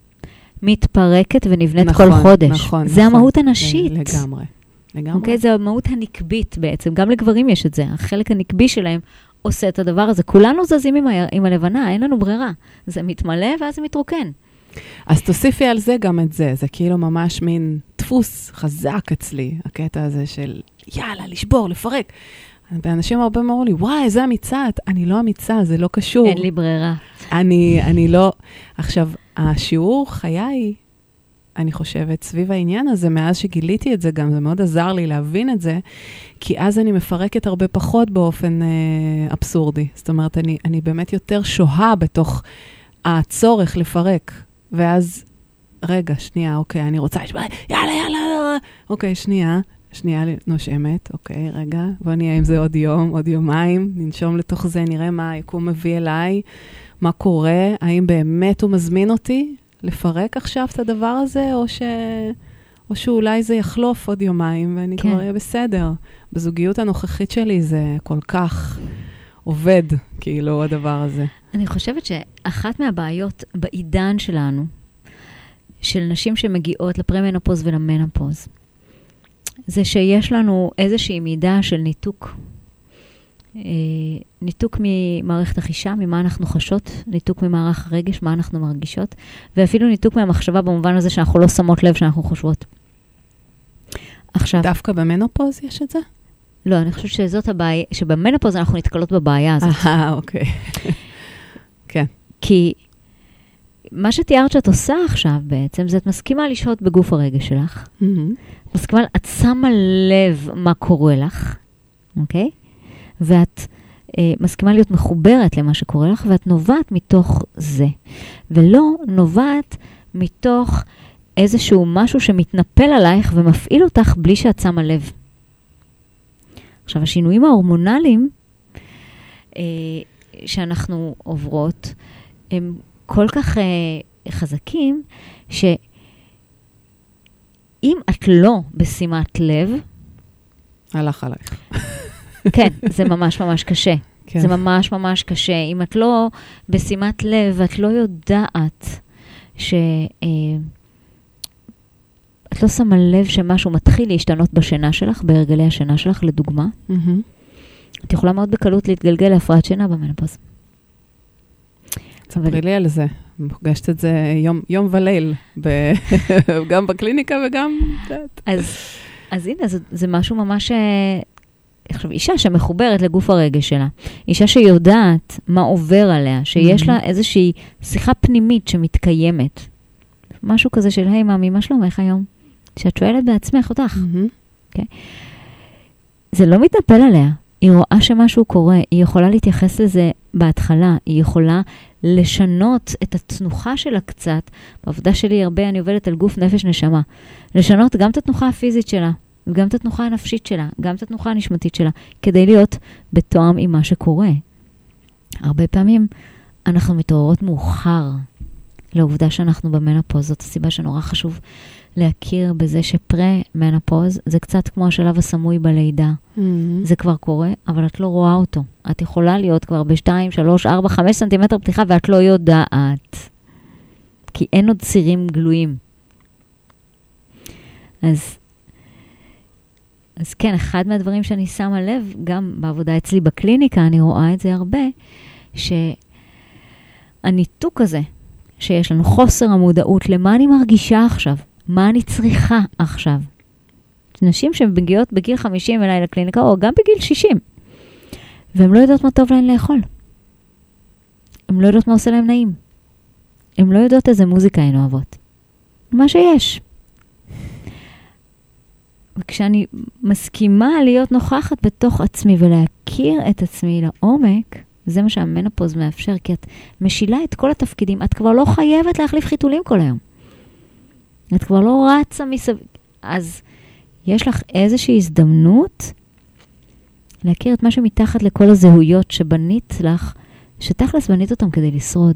מתפרקת ונבנית נכון, כל חודש. נכון, זה נכון. המהות הנשית. לגמרי. לגמרי. אוקיי, זה המהות הנקבית בעצם. גם לגברים יש את זה. החלק הנקבי שלהם עושה את הדבר הזה. כולנו זזים עם, ה... עם הלבנה, אין לנו ברירה. זה מתמלא ואז זה מתרוקן. אז תוסיפי על זה גם את זה. זה כאילו ממש מין דפוס חזק אצלי, הקטע הזה של יאללה, לשבור, לפרק. ואנשים הרבה אמרו לי, וואי, זה אמיצה. אני לא אמיצה, זה לא קשור. אין לי ברירה. אני, אני לא... עכשיו, השיעור חיי, אני חושבת, סביב העניין הזה, מאז שגיליתי את זה גם, זה מאוד עזר לי להבין את זה, כי אז אני מפרקת הרבה פחות באופן אה, אבסורדי. זאת אומרת, אני, אני באמת יותר שוהה בתוך הצורך לפרק. ואז, רגע, שנייה, אוקיי, אני רוצה, יאללה, יאללה, אוקיי, שנייה, שנייה נושמת, אוקיי, רגע, בוא נהיה עם זה עוד יום, עוד יומיים, ננשום לתוך זה, נראה מה היקום מביא אליי, מה קורה, האם באמת הוא מזמין אותי לפרק עכשיו את הדבר הזה, או, ש... או שאולי זה יחלוף עוד יומיים, ואני כן. כבר אהיה בסדר. בזוגיות הנוכחית שלי זה כל כך עובד, כאילו, הדבר הזה. אני חושבת שאחת מהבעיות בעידן שלנו, של נשים שמגיעות לפרמנופוז ולמנופוז, זה שיש לנו איזושהי מידה של ניתוק. אה, ניתוק ממערכת החישה, ממה אנחנו חשות, ניתוק ממערך הרגש, מה אנחנו מרגישות, ואפילו ניתוק מהמחשבה במובן הזה שאנחנו לא שמות לב שאנחנו חושבות. עכשיו... דווקא במנופוז יש את זה? לא, אני חושבת שזאת הבעיה, שבמנופוז אנחנו נתקלות בבעיה הזאת. אה, אוקיי. כן. כי מה שתיארת שאת עושה עכשיו בעצם, זה את מסכימה לשהות בגוף הרגש שלך. Mm-hmm. מסכימה, את שמה לב מה קורה לך, אוקיי? ואת אה, מסכימה להיות מחוברת למה שקורה לך, ואת נובעת מתוך זה. ולא נובעת מתוך איזשהו משהו שמתנפל עלייך ומפעיל אותך בלי שאת שמה לב. עכשיו, השינויים ההורמונליים אה, שאנחנו עוברות, הם כל כך אה, חזקים, שאם את לא בשימת לב, הלך עלייך. כן, זה ממש ממש קשה. כן. זה ממש ממש קשה. אם את לא בשימת לב, את לא יודעת ש... אה, את לא שמה לב שמשהו מתחיל להשתנות בשינה שלך, בהרגלי השינה שלך, לדוגמה. Mm-hmm. את יכולה מאוד בקלות להתגלגל להפרעת שינה במנופוז. ספרי לי על זה. פגשת את זה יום, יום וליל, ב... גם בקליניקה וגם... אז, אז הנה, זה, זה משהו ממש... עכשיו, אישה שמחוברת לגוף הרגש שלה, אישה שיודעת מה עובר עליה, שיש לה איזושהי שיחה פנימית שמתקיימת. משהו כזה של, היי מאמי, מה שלומך היום? שאת שואלת בעצמך אותך. Okay. זה לא מתנפל עליה. היא רואה שמשהו קורה, היא יכולה להתייחס לזה בהתחלה, היא יכולה לשנות את התנוחה שלה קצת. בעבודה שלי הרבה אני עובדת על גוף נפש נשמה. לשנות גם את התנוחה הפיזית שלה, וגם את התנוחה הנפשית שלה, גם את התנוחה הנשמתית שלה, כדי להיות בתואם עם מה שקורה. הרבה פעמים אנחנו מתעוררות מאוחר לעובדה שאנחנו במנופוז. זאת הסיבה שנורא חשוב להכיר בזה שפרה-מנופוז זה קצת כמו השלב הסמוי בלידה. Mm-hmm. זה כבר קורה, אבל את לא רואה אותו. את יכולה להיות כבר ב-שתיים, שלוש, ארבע, חמש סנטימטר פתיחה, ואת לא יודעת. כי אין עוד צירים גלויים. אז, אז כן, אחד מהדברים שאני שמה לב, גם בעבודה אצלי בקליניקה, אני רואה את זה הרבה, שהניתוק הזה, שיש לנו חוסר המודעות למה אני מרגישה עכשיו, מה אני צריכה עכשיו. נשים שמגיעות בגיל חמישים אליי לקליניקה, או גם בגיל שישים, והן לא יודעות מה טוב להן לאכול. הן לא יודעות מה עושה להן נעים. הן לא יודעות איזה מוזיקה הן אוהבות. מה שיש. וכשאני מסכימה להיות נוכחת בתוך עצמי, ולהכיר את עצמי לעומק, זה מה שהמנופוז מאפשר, כי את משילה את כל התפקידים. את כבר לא חייבת להחליף חיתולים כל היום. את כבר לא רצה מסביב. אז יש לך איזושהי הזדמנות להכיר את מה שמתחת לכל הזהויות שבנית לך, שתכלס בנית אותם כדי לשרוד.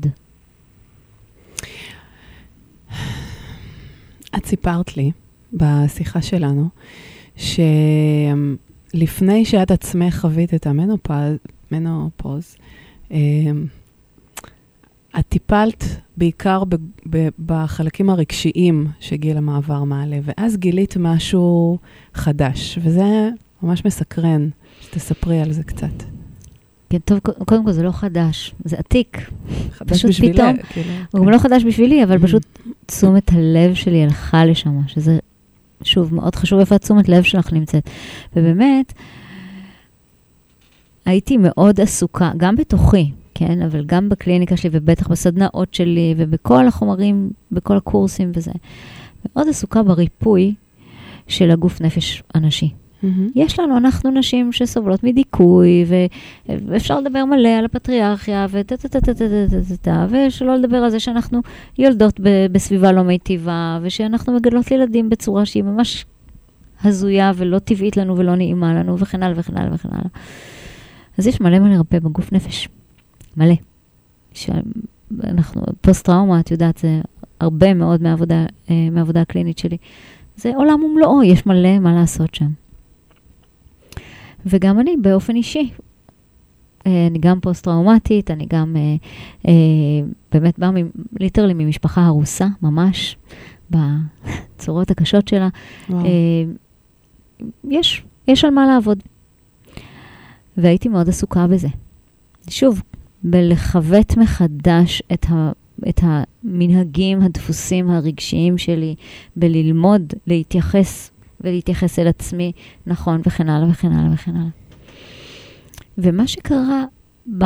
את סיפרת לי בשיחה שלנו, שלפני שאת עצמך חווית את המנופוז, מנופוז, את טיפלת בעיקר ב- ב- בחלקים הרגשיים שגיל המעבר מעלה, ואז גילית משהו חדש, וזה ממש מסקרן, שתספרי על זה קצת. כן, טוב, קודם כל זה לא חדש, זה עתיק. חדש בשבילה. כאילו, הוא גם לא חדש בשבילי, אבל פשוט תשומת הלב שלי הלכה לשם, שזה, שוב, מאוד חשוב איפה תשומת לב שלך נמצאת. ובאמת, הייתי מאוד עסוקה, גם בתוכי, כן, אבל גם בקליניקה שלי, ובטח בסדנאות שלי, ובכל החומרים, בכל הקורסים וזה. מאוד עסוקה בריפוי של הגוף נפש אנשי. Mm-hmm. יש לנו, אנחנו נשים שסובלות מדיכוי, ואפשר לדבר מלא על הפטריארכיה, ושלא לדבר על זה שאנחנו יולדות בסביבה לא מיטיבה, ושאנחנו מגדלות ילדים בצורה שהיא ממש הזויה, ולא טבעית לנו, ולא נעימה לנו, וכן הלאה וכן הלאה וכן הלאה. אז יש מלא מלא רפא בגוף נפש. מלא. שאנחנו, פוסט-טראומה, את יודעת, זה הרבה מאוד מהעבודה, מהעבודה הקלינית שלי. זה עולם ומלואו, יש מלא מה לעשות שם. וגם אני, באופן אישי, אני גם פוסט-טראומטית, אני גם באמת באה ליטרלי ממשפחה הרוסה, ממש, בצורות הקשות שלה. יש, יש על מה לעבוד. והייתי מאוד עסוקה בזה. שוב, בלחוות מחדש את, ה, את המנהגים, הדפוסים הרגשיים שלי, בללמוד, להתייחס ולהתייחס אל עצמי, נכון, וכן הלאה וכן הלאה וכן הלאה. ומה שקרה ב...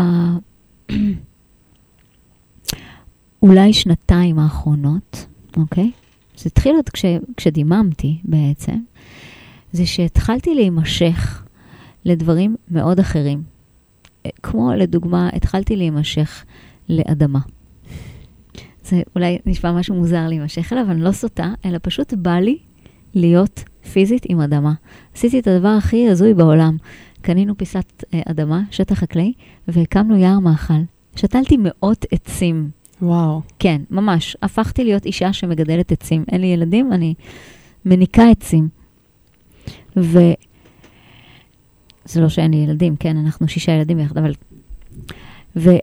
אולי שנתיים האחרונות, אוקיי? זה התחיל עוד כש, כשדיממתי בעצם, זה שהתחלתי להימשך לדברים מאוד אחרים. כמו לדוגמה, התחלתי להימשך לאדמה. זה אולי נשמע משהו מוזר להימשך אליו, אבל אני לא סוטה, אלא פשוט בא לי להיות פיזית עם אדמה. עשיתי את הדבר הכי הזוי בעולם. קנינו פיסת אדמה, שטח חקלאי, והקמנו יער מאכל. שתלתי מאות עצים. וואו. כן, ממש. הפכתי להיות אישה שמגדלת עצים. אין לי ילדים, אני מניקה עצים. ו... זה לא שאין לי ילדים, כן, אנחנו שישה ילדים ביחד, אבל...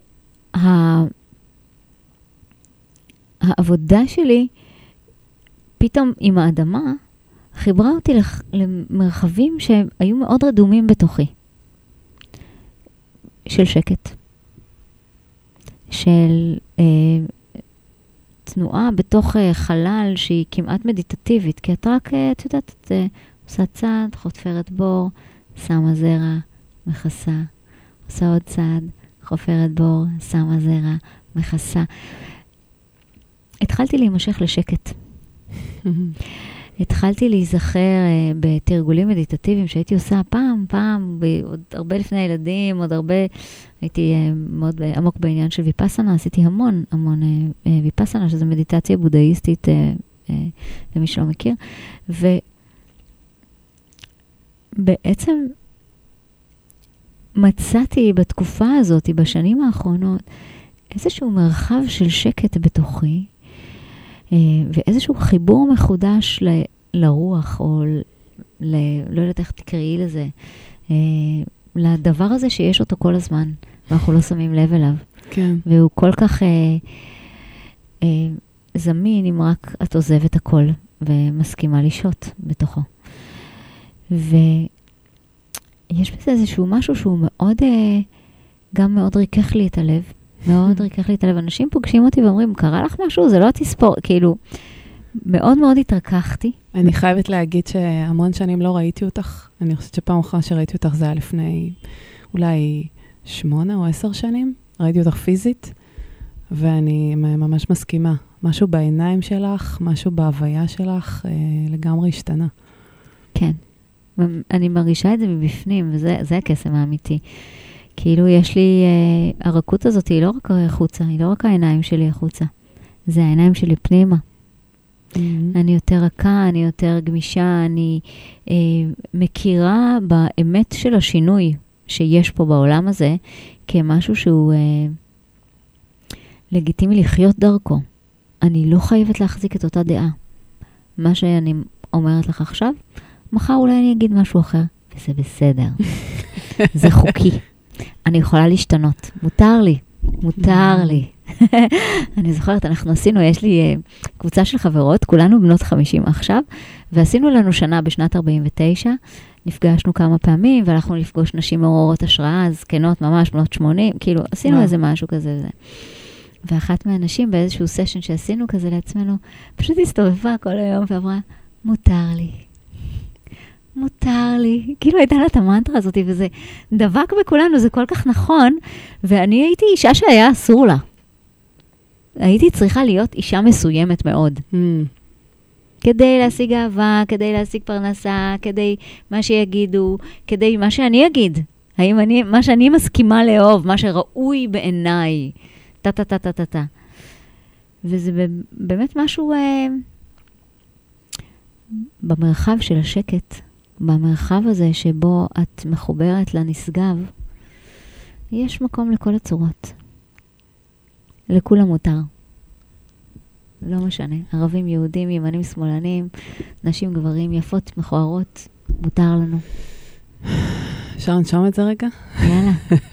וה... העבודה שלי פתאום עם האדמה, חיברה אותי למרחבים שהיו מאוד רדומים בתוכי. של שקט. של אה, תנועה בתוך אה, חלל שהיא כמעט מדיטטיבית, כי את רק, אה, את יודעת, את אה, עושה צעד, חופרת בור, שמה זרע, מכסה, עושה עוד צעד, חופרת בור, שמה זרע, מכסה. התחלתי להימשך לשקט. התחלתי להיזכר uh, בתרגולים מדיטטיביים שהייתי עושה פעם, פעם, עוד הרבה לפני הילדים, עוד הרבה, הייתי uh, מאוד עמוק בעניין של ויפאסנה, עשיתי המון, המון uh, uh, ויפאסנה, שזו מדיטציה בודהיסטית, uh, uh, למי שלא מכיר, ובעצם מצאתי בתקופה הזאת, בשנים האחרונות, איזשהו מרחב של שקט בתוכי, ואיזשהו חיבור מחודש ל, לרוח, או ל, לא יודעת איך תקראי לזה, לדבר הזה שיש אותו כל הזמן, ואנחנו לא שמים לב אליו. כן. והוא כל כך אה, אה, זמין, אם רק את עוזבת הכל, ומסכימה לשהות בתוכו. ויש בזה איזשהו משהו שהוא מאוד, אה, גם מאוד ריכך לי את הלב, מאוד ריכך לי את הלב. אנשים פוגשים אותי ואומרים, קרה לך משהו? זה לא תספור. כאילו, מאוד מאוד התרככתי. אני חייבת להגיד שהמון שנים לא ראיתי אותך. אני חושבת שפעם אחרונה שראיתי אותך זה היה לפני אולי שמונה או עשר שנים. ראיתי אותך פיזית, ואני ממש מסכימה. משהו בעיניים שלך, משהו בהוויה שלך, אה, לגמרי השתנה. כן. אני מרגישה את זה מבפנים, וזה זה הקסם האמיתי. כאילו יש לי, אה, הרכות הזאת היא לא רק החוצה, היא לא רק העיניים שלי החוצה. זה העיניים שלי פנימה. Mm-hmm. אני יותר רכה, אני יותר גמישה, אני אה, מכירה באמת של השינוי שיש פה בעולם הזה, כמשהו שהוא אה, לגיטימי לחיות דרכו. אני לא חייבת להחזיק את אותה דעה. מה שאני אומרת לך עכשיו, מחר אולי אני אגיד משהו אחר, וזה בסדר. זה חוקי. אני יכולה להשתנות. מותר לי. מותר לי. אני זוכרת, אנחנו עשינו, יש לי uh, קבוצה של חברות, כולנו בנות חמישים עכשיו, ועשינו לנו שנה בשנת ארבעים ותשע, נפגשנו כמה פעמים, והלכנו לפגוש נשים מעוררות השראה, זקנות ממש, בנות שמונים, כאילו, עשינו איזה משהו כזה. זה. ואחת מהנשים באיזשהו סשן שעשינו כזה לעצמנו, פשוט הסתובבה כל היום ואמרה, מותר לי. מותר לי. כאילו הייתה לה את המנטרה הזאת, וזה דבק בכולנו, זה כל כך נכון, ואני הייתי אישה שהיה אסור לה. הייתי צריכה להיות אישה מסוימת מאוד. Mm. כדי להשיג אהבה, כדי להשיג פרנסה, כדי מה שיגידו, כדי מה שאני אגיד. האם אני, מה שאני מסכימה לאהוב, מה שראוי בעיניי. טה טה טה טה טה טה. וזה באמת משהו אה, במרחב של השקט, במרחב הזה שבו את מחוברת לנשגב, יש מקום לכל הצורות. לכולם מותר. לא משנה. ערבים, יהודים, ימנים, שמאלנים, נשים, גברים, יפות, מכוערות, מותר לנו. אפשר לנשום את זה רגע? יאללה.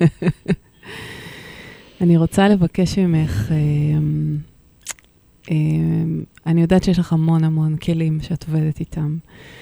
אני רוצה לבקש ממך, אה, אה, אני יודעת שיש לך המון המון כלים שאת עובדת איתם,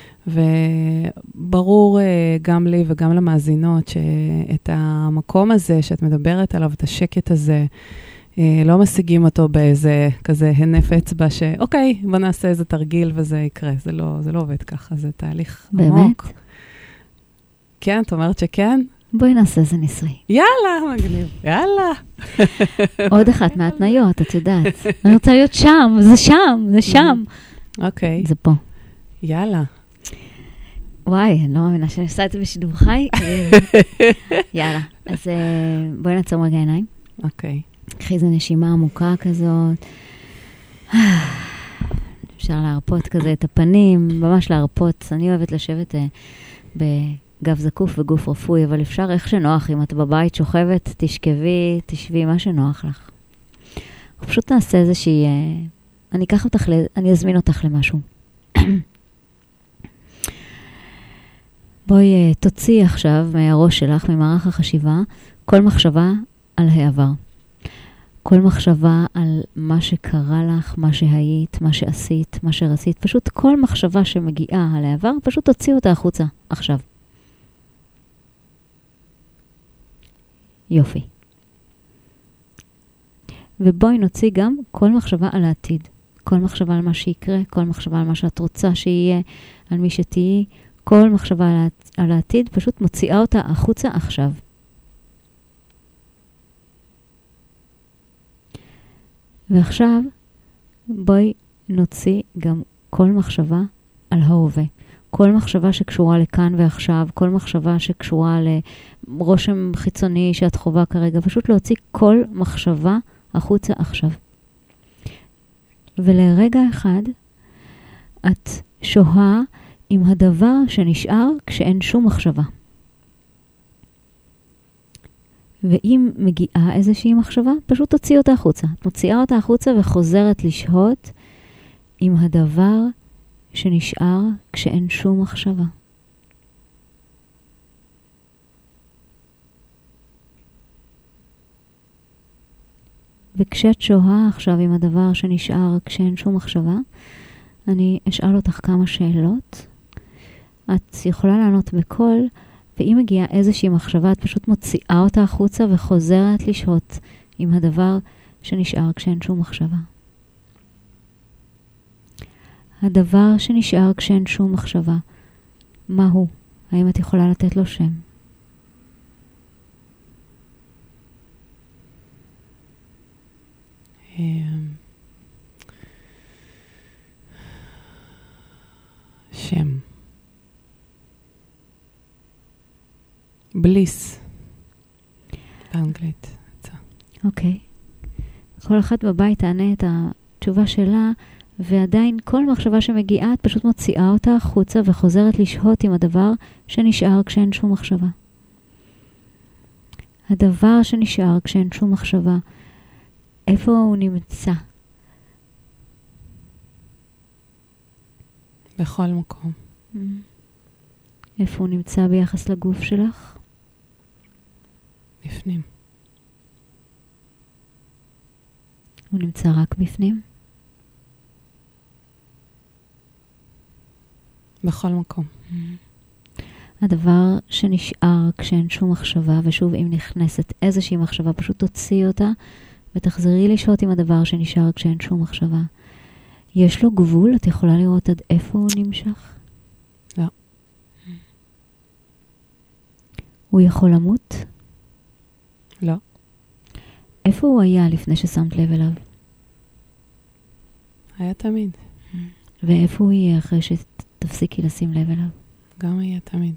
וברור אה, גם לי וגם למאזינות שאת המקום הזה שאת מדברת עליו, את השקט הזה, אה, לא משיגים אותו באיזה כזה הנף אצבע שאוקיי, בוא נעשה איזה תרגיל וזה יקרה. זה לא, זה לא עובד ככה, זה תהליך באמת? עמוק. כן, את אומרת שכן? בואי נעשה איזה ניסוי. יאללה, מגניב. יאללה. עוד אחת מהתניות, את יודעת. אני רוצה להיות שם, זה שם, זה שם. אוקיי. זה פה. יאללה. וואי, אני לא מאמינה שאני עושה את זה בשידור חי. יאללה. אז בואי נעצום רגע עיניים. אוקיי. קחי איזו נשימה עמוקה כזאת. אפשר להרפות כזה את הפנים, ממש להרפות. אני אוהבת לשבת בגב זקוף וגוף רפוי, אבל אפשר איך שנוח. אם את בבית שוכבת, תשכבי, תשבי, מה שנוח לך. פשוט נעשה איזושהי... אני אקח אותך, אני אזמין אותך למשהו. בואי תוציא עכשיו מהראש שלך, ממערך החשיבה, כל מחשבה על העבר. כל מחשבה על מה שקרה לך, מה שהיית, מה שעשית, מה שרצית, פשוט כל מחשבה שמגיעה על העבר, פשוט תוציא אותה החוצה עכשיו. יופי. ובואי נוציא גם כל מחשבה על העתיד. כל מחשבה על מה שיקרה, כל מחשבה על מה שאת רוצה שיהיה, על מי שתהיי, כל מחשבה על, העתיד, על העתיד, פשוט מוציאה אותה החוצה עכשיו. ועכשיו בואי נוציא גם כל מחשבה על ההווה. כל מחשבה שקשורה לכאן ועכשיו, כל מחשבה שקשורה לרושם חיצוני שאת חובה כרגע, פשוט להוציא כל מחשבה החוצה עכשיו. ולרגע אחד את שוהה עם הדבר שנשאר כשאין שום מחשבה. ואם מגיעה איזושהי מחשבה, פשוט תוציא אותה החוצה. את מוציאה אותה החוצה וחוזרת לשהות עם הדבר שנשאר כשאין שום מחשבה. וכשאת שוהה עכשיו עם הדבר שנשאר כשאין שום מחשבה, אני אשאל אותך כמה שאלות. את יכולה לענות בקול, ואם מגיעה איזושהי מחשבה, את פשוט מוציאה אותה החוצה וחוזרת לשהות עם הדבר שנשאר כשאין שום מחשבה. הדבר שנשאר כשאין שום מחשבה, מה הוא? האם את יכולה לתת לו שם? שם. בליס. באנגלית. אוקיי. כל אחת בבית תענה את התשובה שלה, ועדיין כל מחשבה שמגיעה, את פשוט מוציאה אותה החוצה וחוזרת לשהות עם הדבר שנשאר כשאין שום מחשבה. הדבר שנשאר כשאין שום מחשבה, איפה הוא נמצא? בכל מקום. Mm. איפה הוא נמצא ביחס לגוף שלך? בפנים. הוא נמצא רק בפנים? בכל מקום. Mm. הדבר שנשאר כשאין שום מחשבה, ושוב אם נכנסת איזושהי מחשבה, פשוט תוציאי אותה ותחזרי לשהות עם הדבר שנשאר כשאין שום מחשבה. יש לו גבול? את יכולה לראות עד איפה הוא נמשך? לא. הוא יכול למות? לא. איפה הוא היה לפני ששמת לב אליו? היה תמיד. ואיפה הוא יהיה אחרי שתפסיקי לשים לב אליו? גם היה תמיד.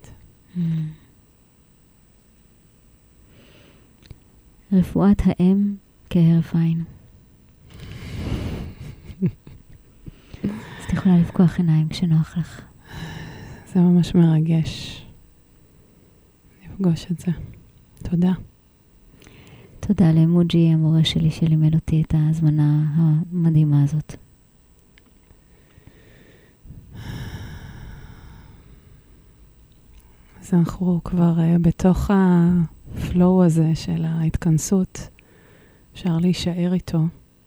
רפואת האם כהרף עין. אז את יכולה לפקוח עיניים כשנוח לך. זה ממש מרגש. לפגוש את זה. תודה. תודה למוג'י, המורה שלי שלימד אותי את ההזמנה המדהימה הזאת. אז אנחנו כבר uh, בתוך הפלואו הזה של ההתכנסות. אפשר להישאר איתו.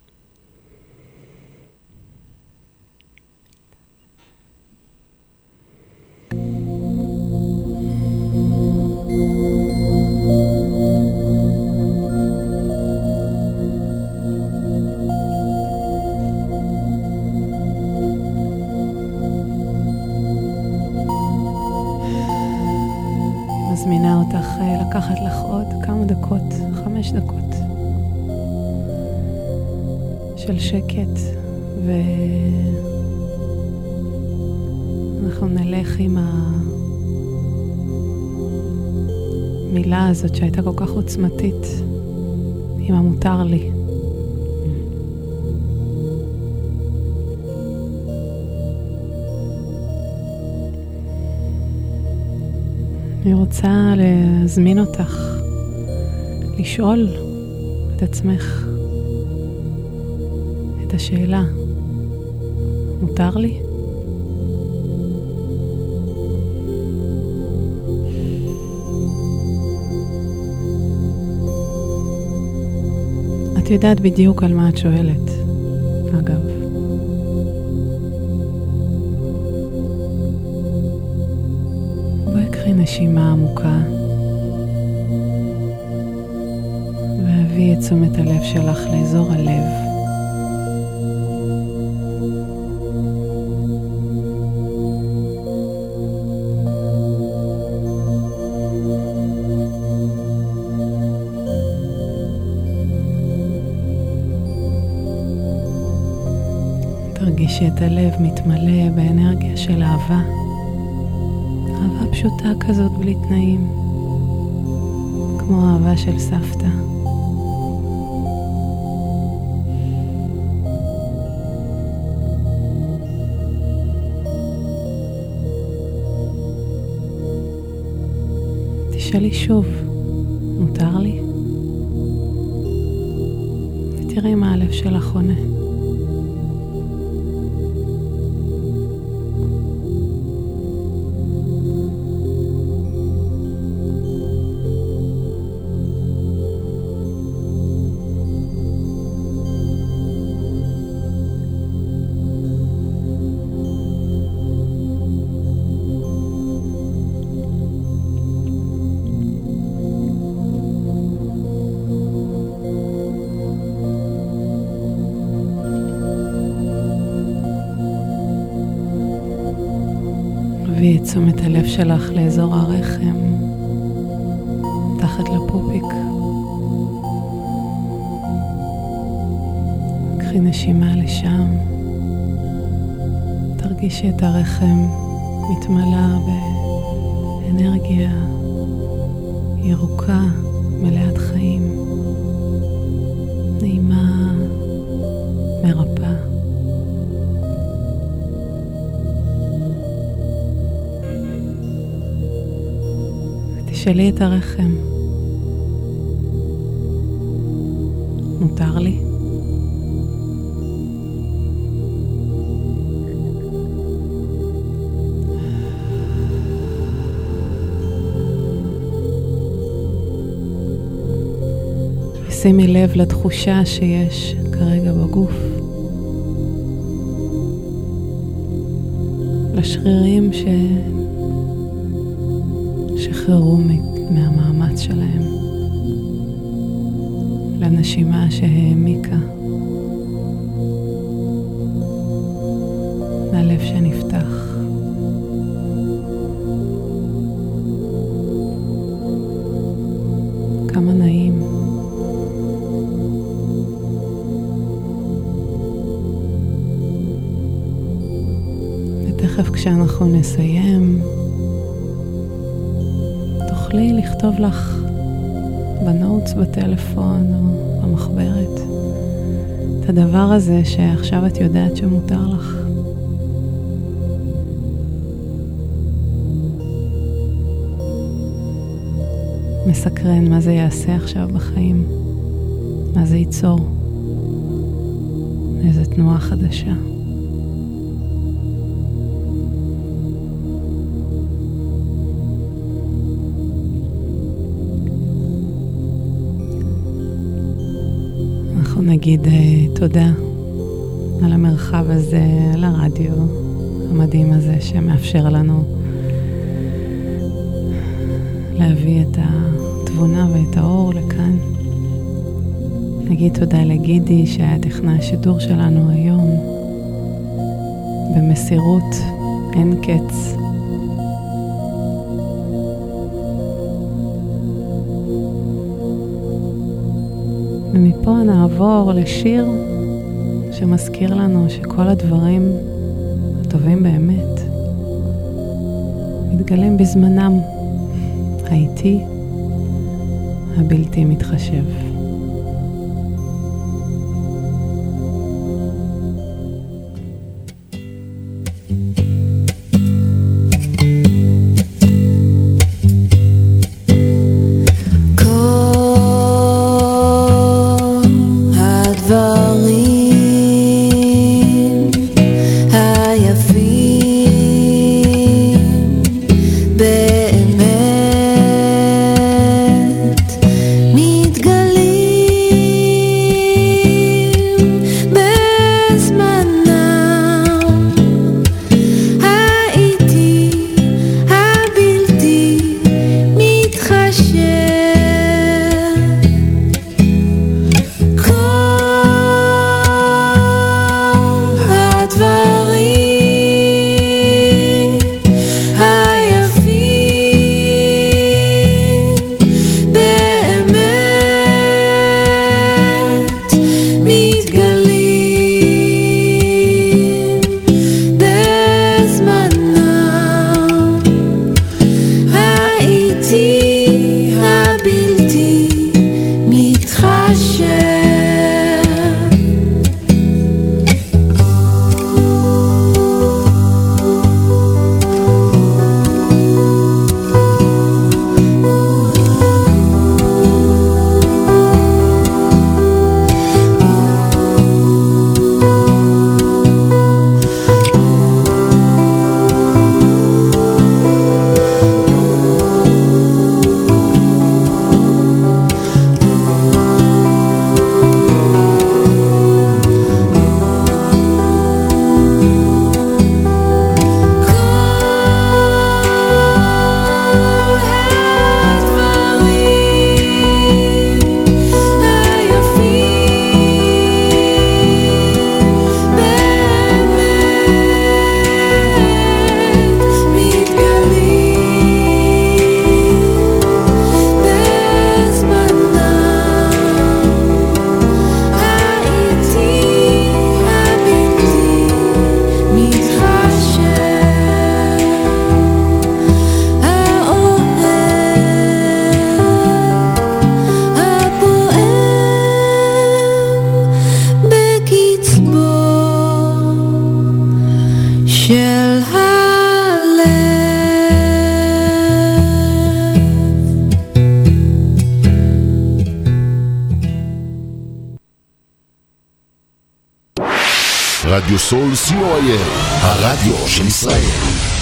מזמינה אותך לקחת לך עוד כמה דקות, חמש דקות של שקט, ואנחנו נלך עם המילה הזאת שהייתה כל כך עוצמתית, עם המותר לי. אני רוצה להזמין אותך לשאול את עצמך את השאלה, מותר לי? את את יודעת בדיוק על מה את שואלת, אגב. בואי קחי נשימה עמוקה, והביא את תשומת הלב שלך לאזור הלב. תרגישי את הלב מתמלא באנרגיה של אהבה. אהבה פשוטה כזאת בלי תנאים. כמו אהבה של סבתא. תשאלי שוב, מותר לי? ותראי מה הלב שלך עונה. תביאי את תשומת הלב שלך לאזור הרחם, תחת לפופיק. קחי נשימה לשם. תרגישי את הרחם מתמלא באנרגיה ירוקה, מלאת חיים, נעימה, מרפאה. תשאלי את הרחם, מותר לי? שימי לב לתחושה שיש כרגע בגוף, לשרירים ש... שחררו מהמאמץ שלהם, לנשימה שהעמיקה, ללב שנפתח. כמה נעים. ותכף כשאנחנו נסיים, תוכלי לכתוב לך בנוטס בטלפון או במחברת את הדבר הזה שעכשיו את יודעת שמותר לך. מסקרן מה זה יעשה עכשיו בחיים, מה זה ייצור, איזו תנועה חדשה. נגיד תודה על המרחב הזה, על הרדיו המדהים הזה שמאפשר לנו להביא את התבונה ואת האור לכאן. נגיד תודה לגידי שהיה טכנאי השידור שלנו היום במסירות אין קץ. ומפה נעבור לשיר שמזכיר לנו שכל הדברים הטובים באמת מתגלים בזמנם האיטי הבלתי מתחשב. מתגלים רדיו סול סי או איי אל, הרדיו של ישראל.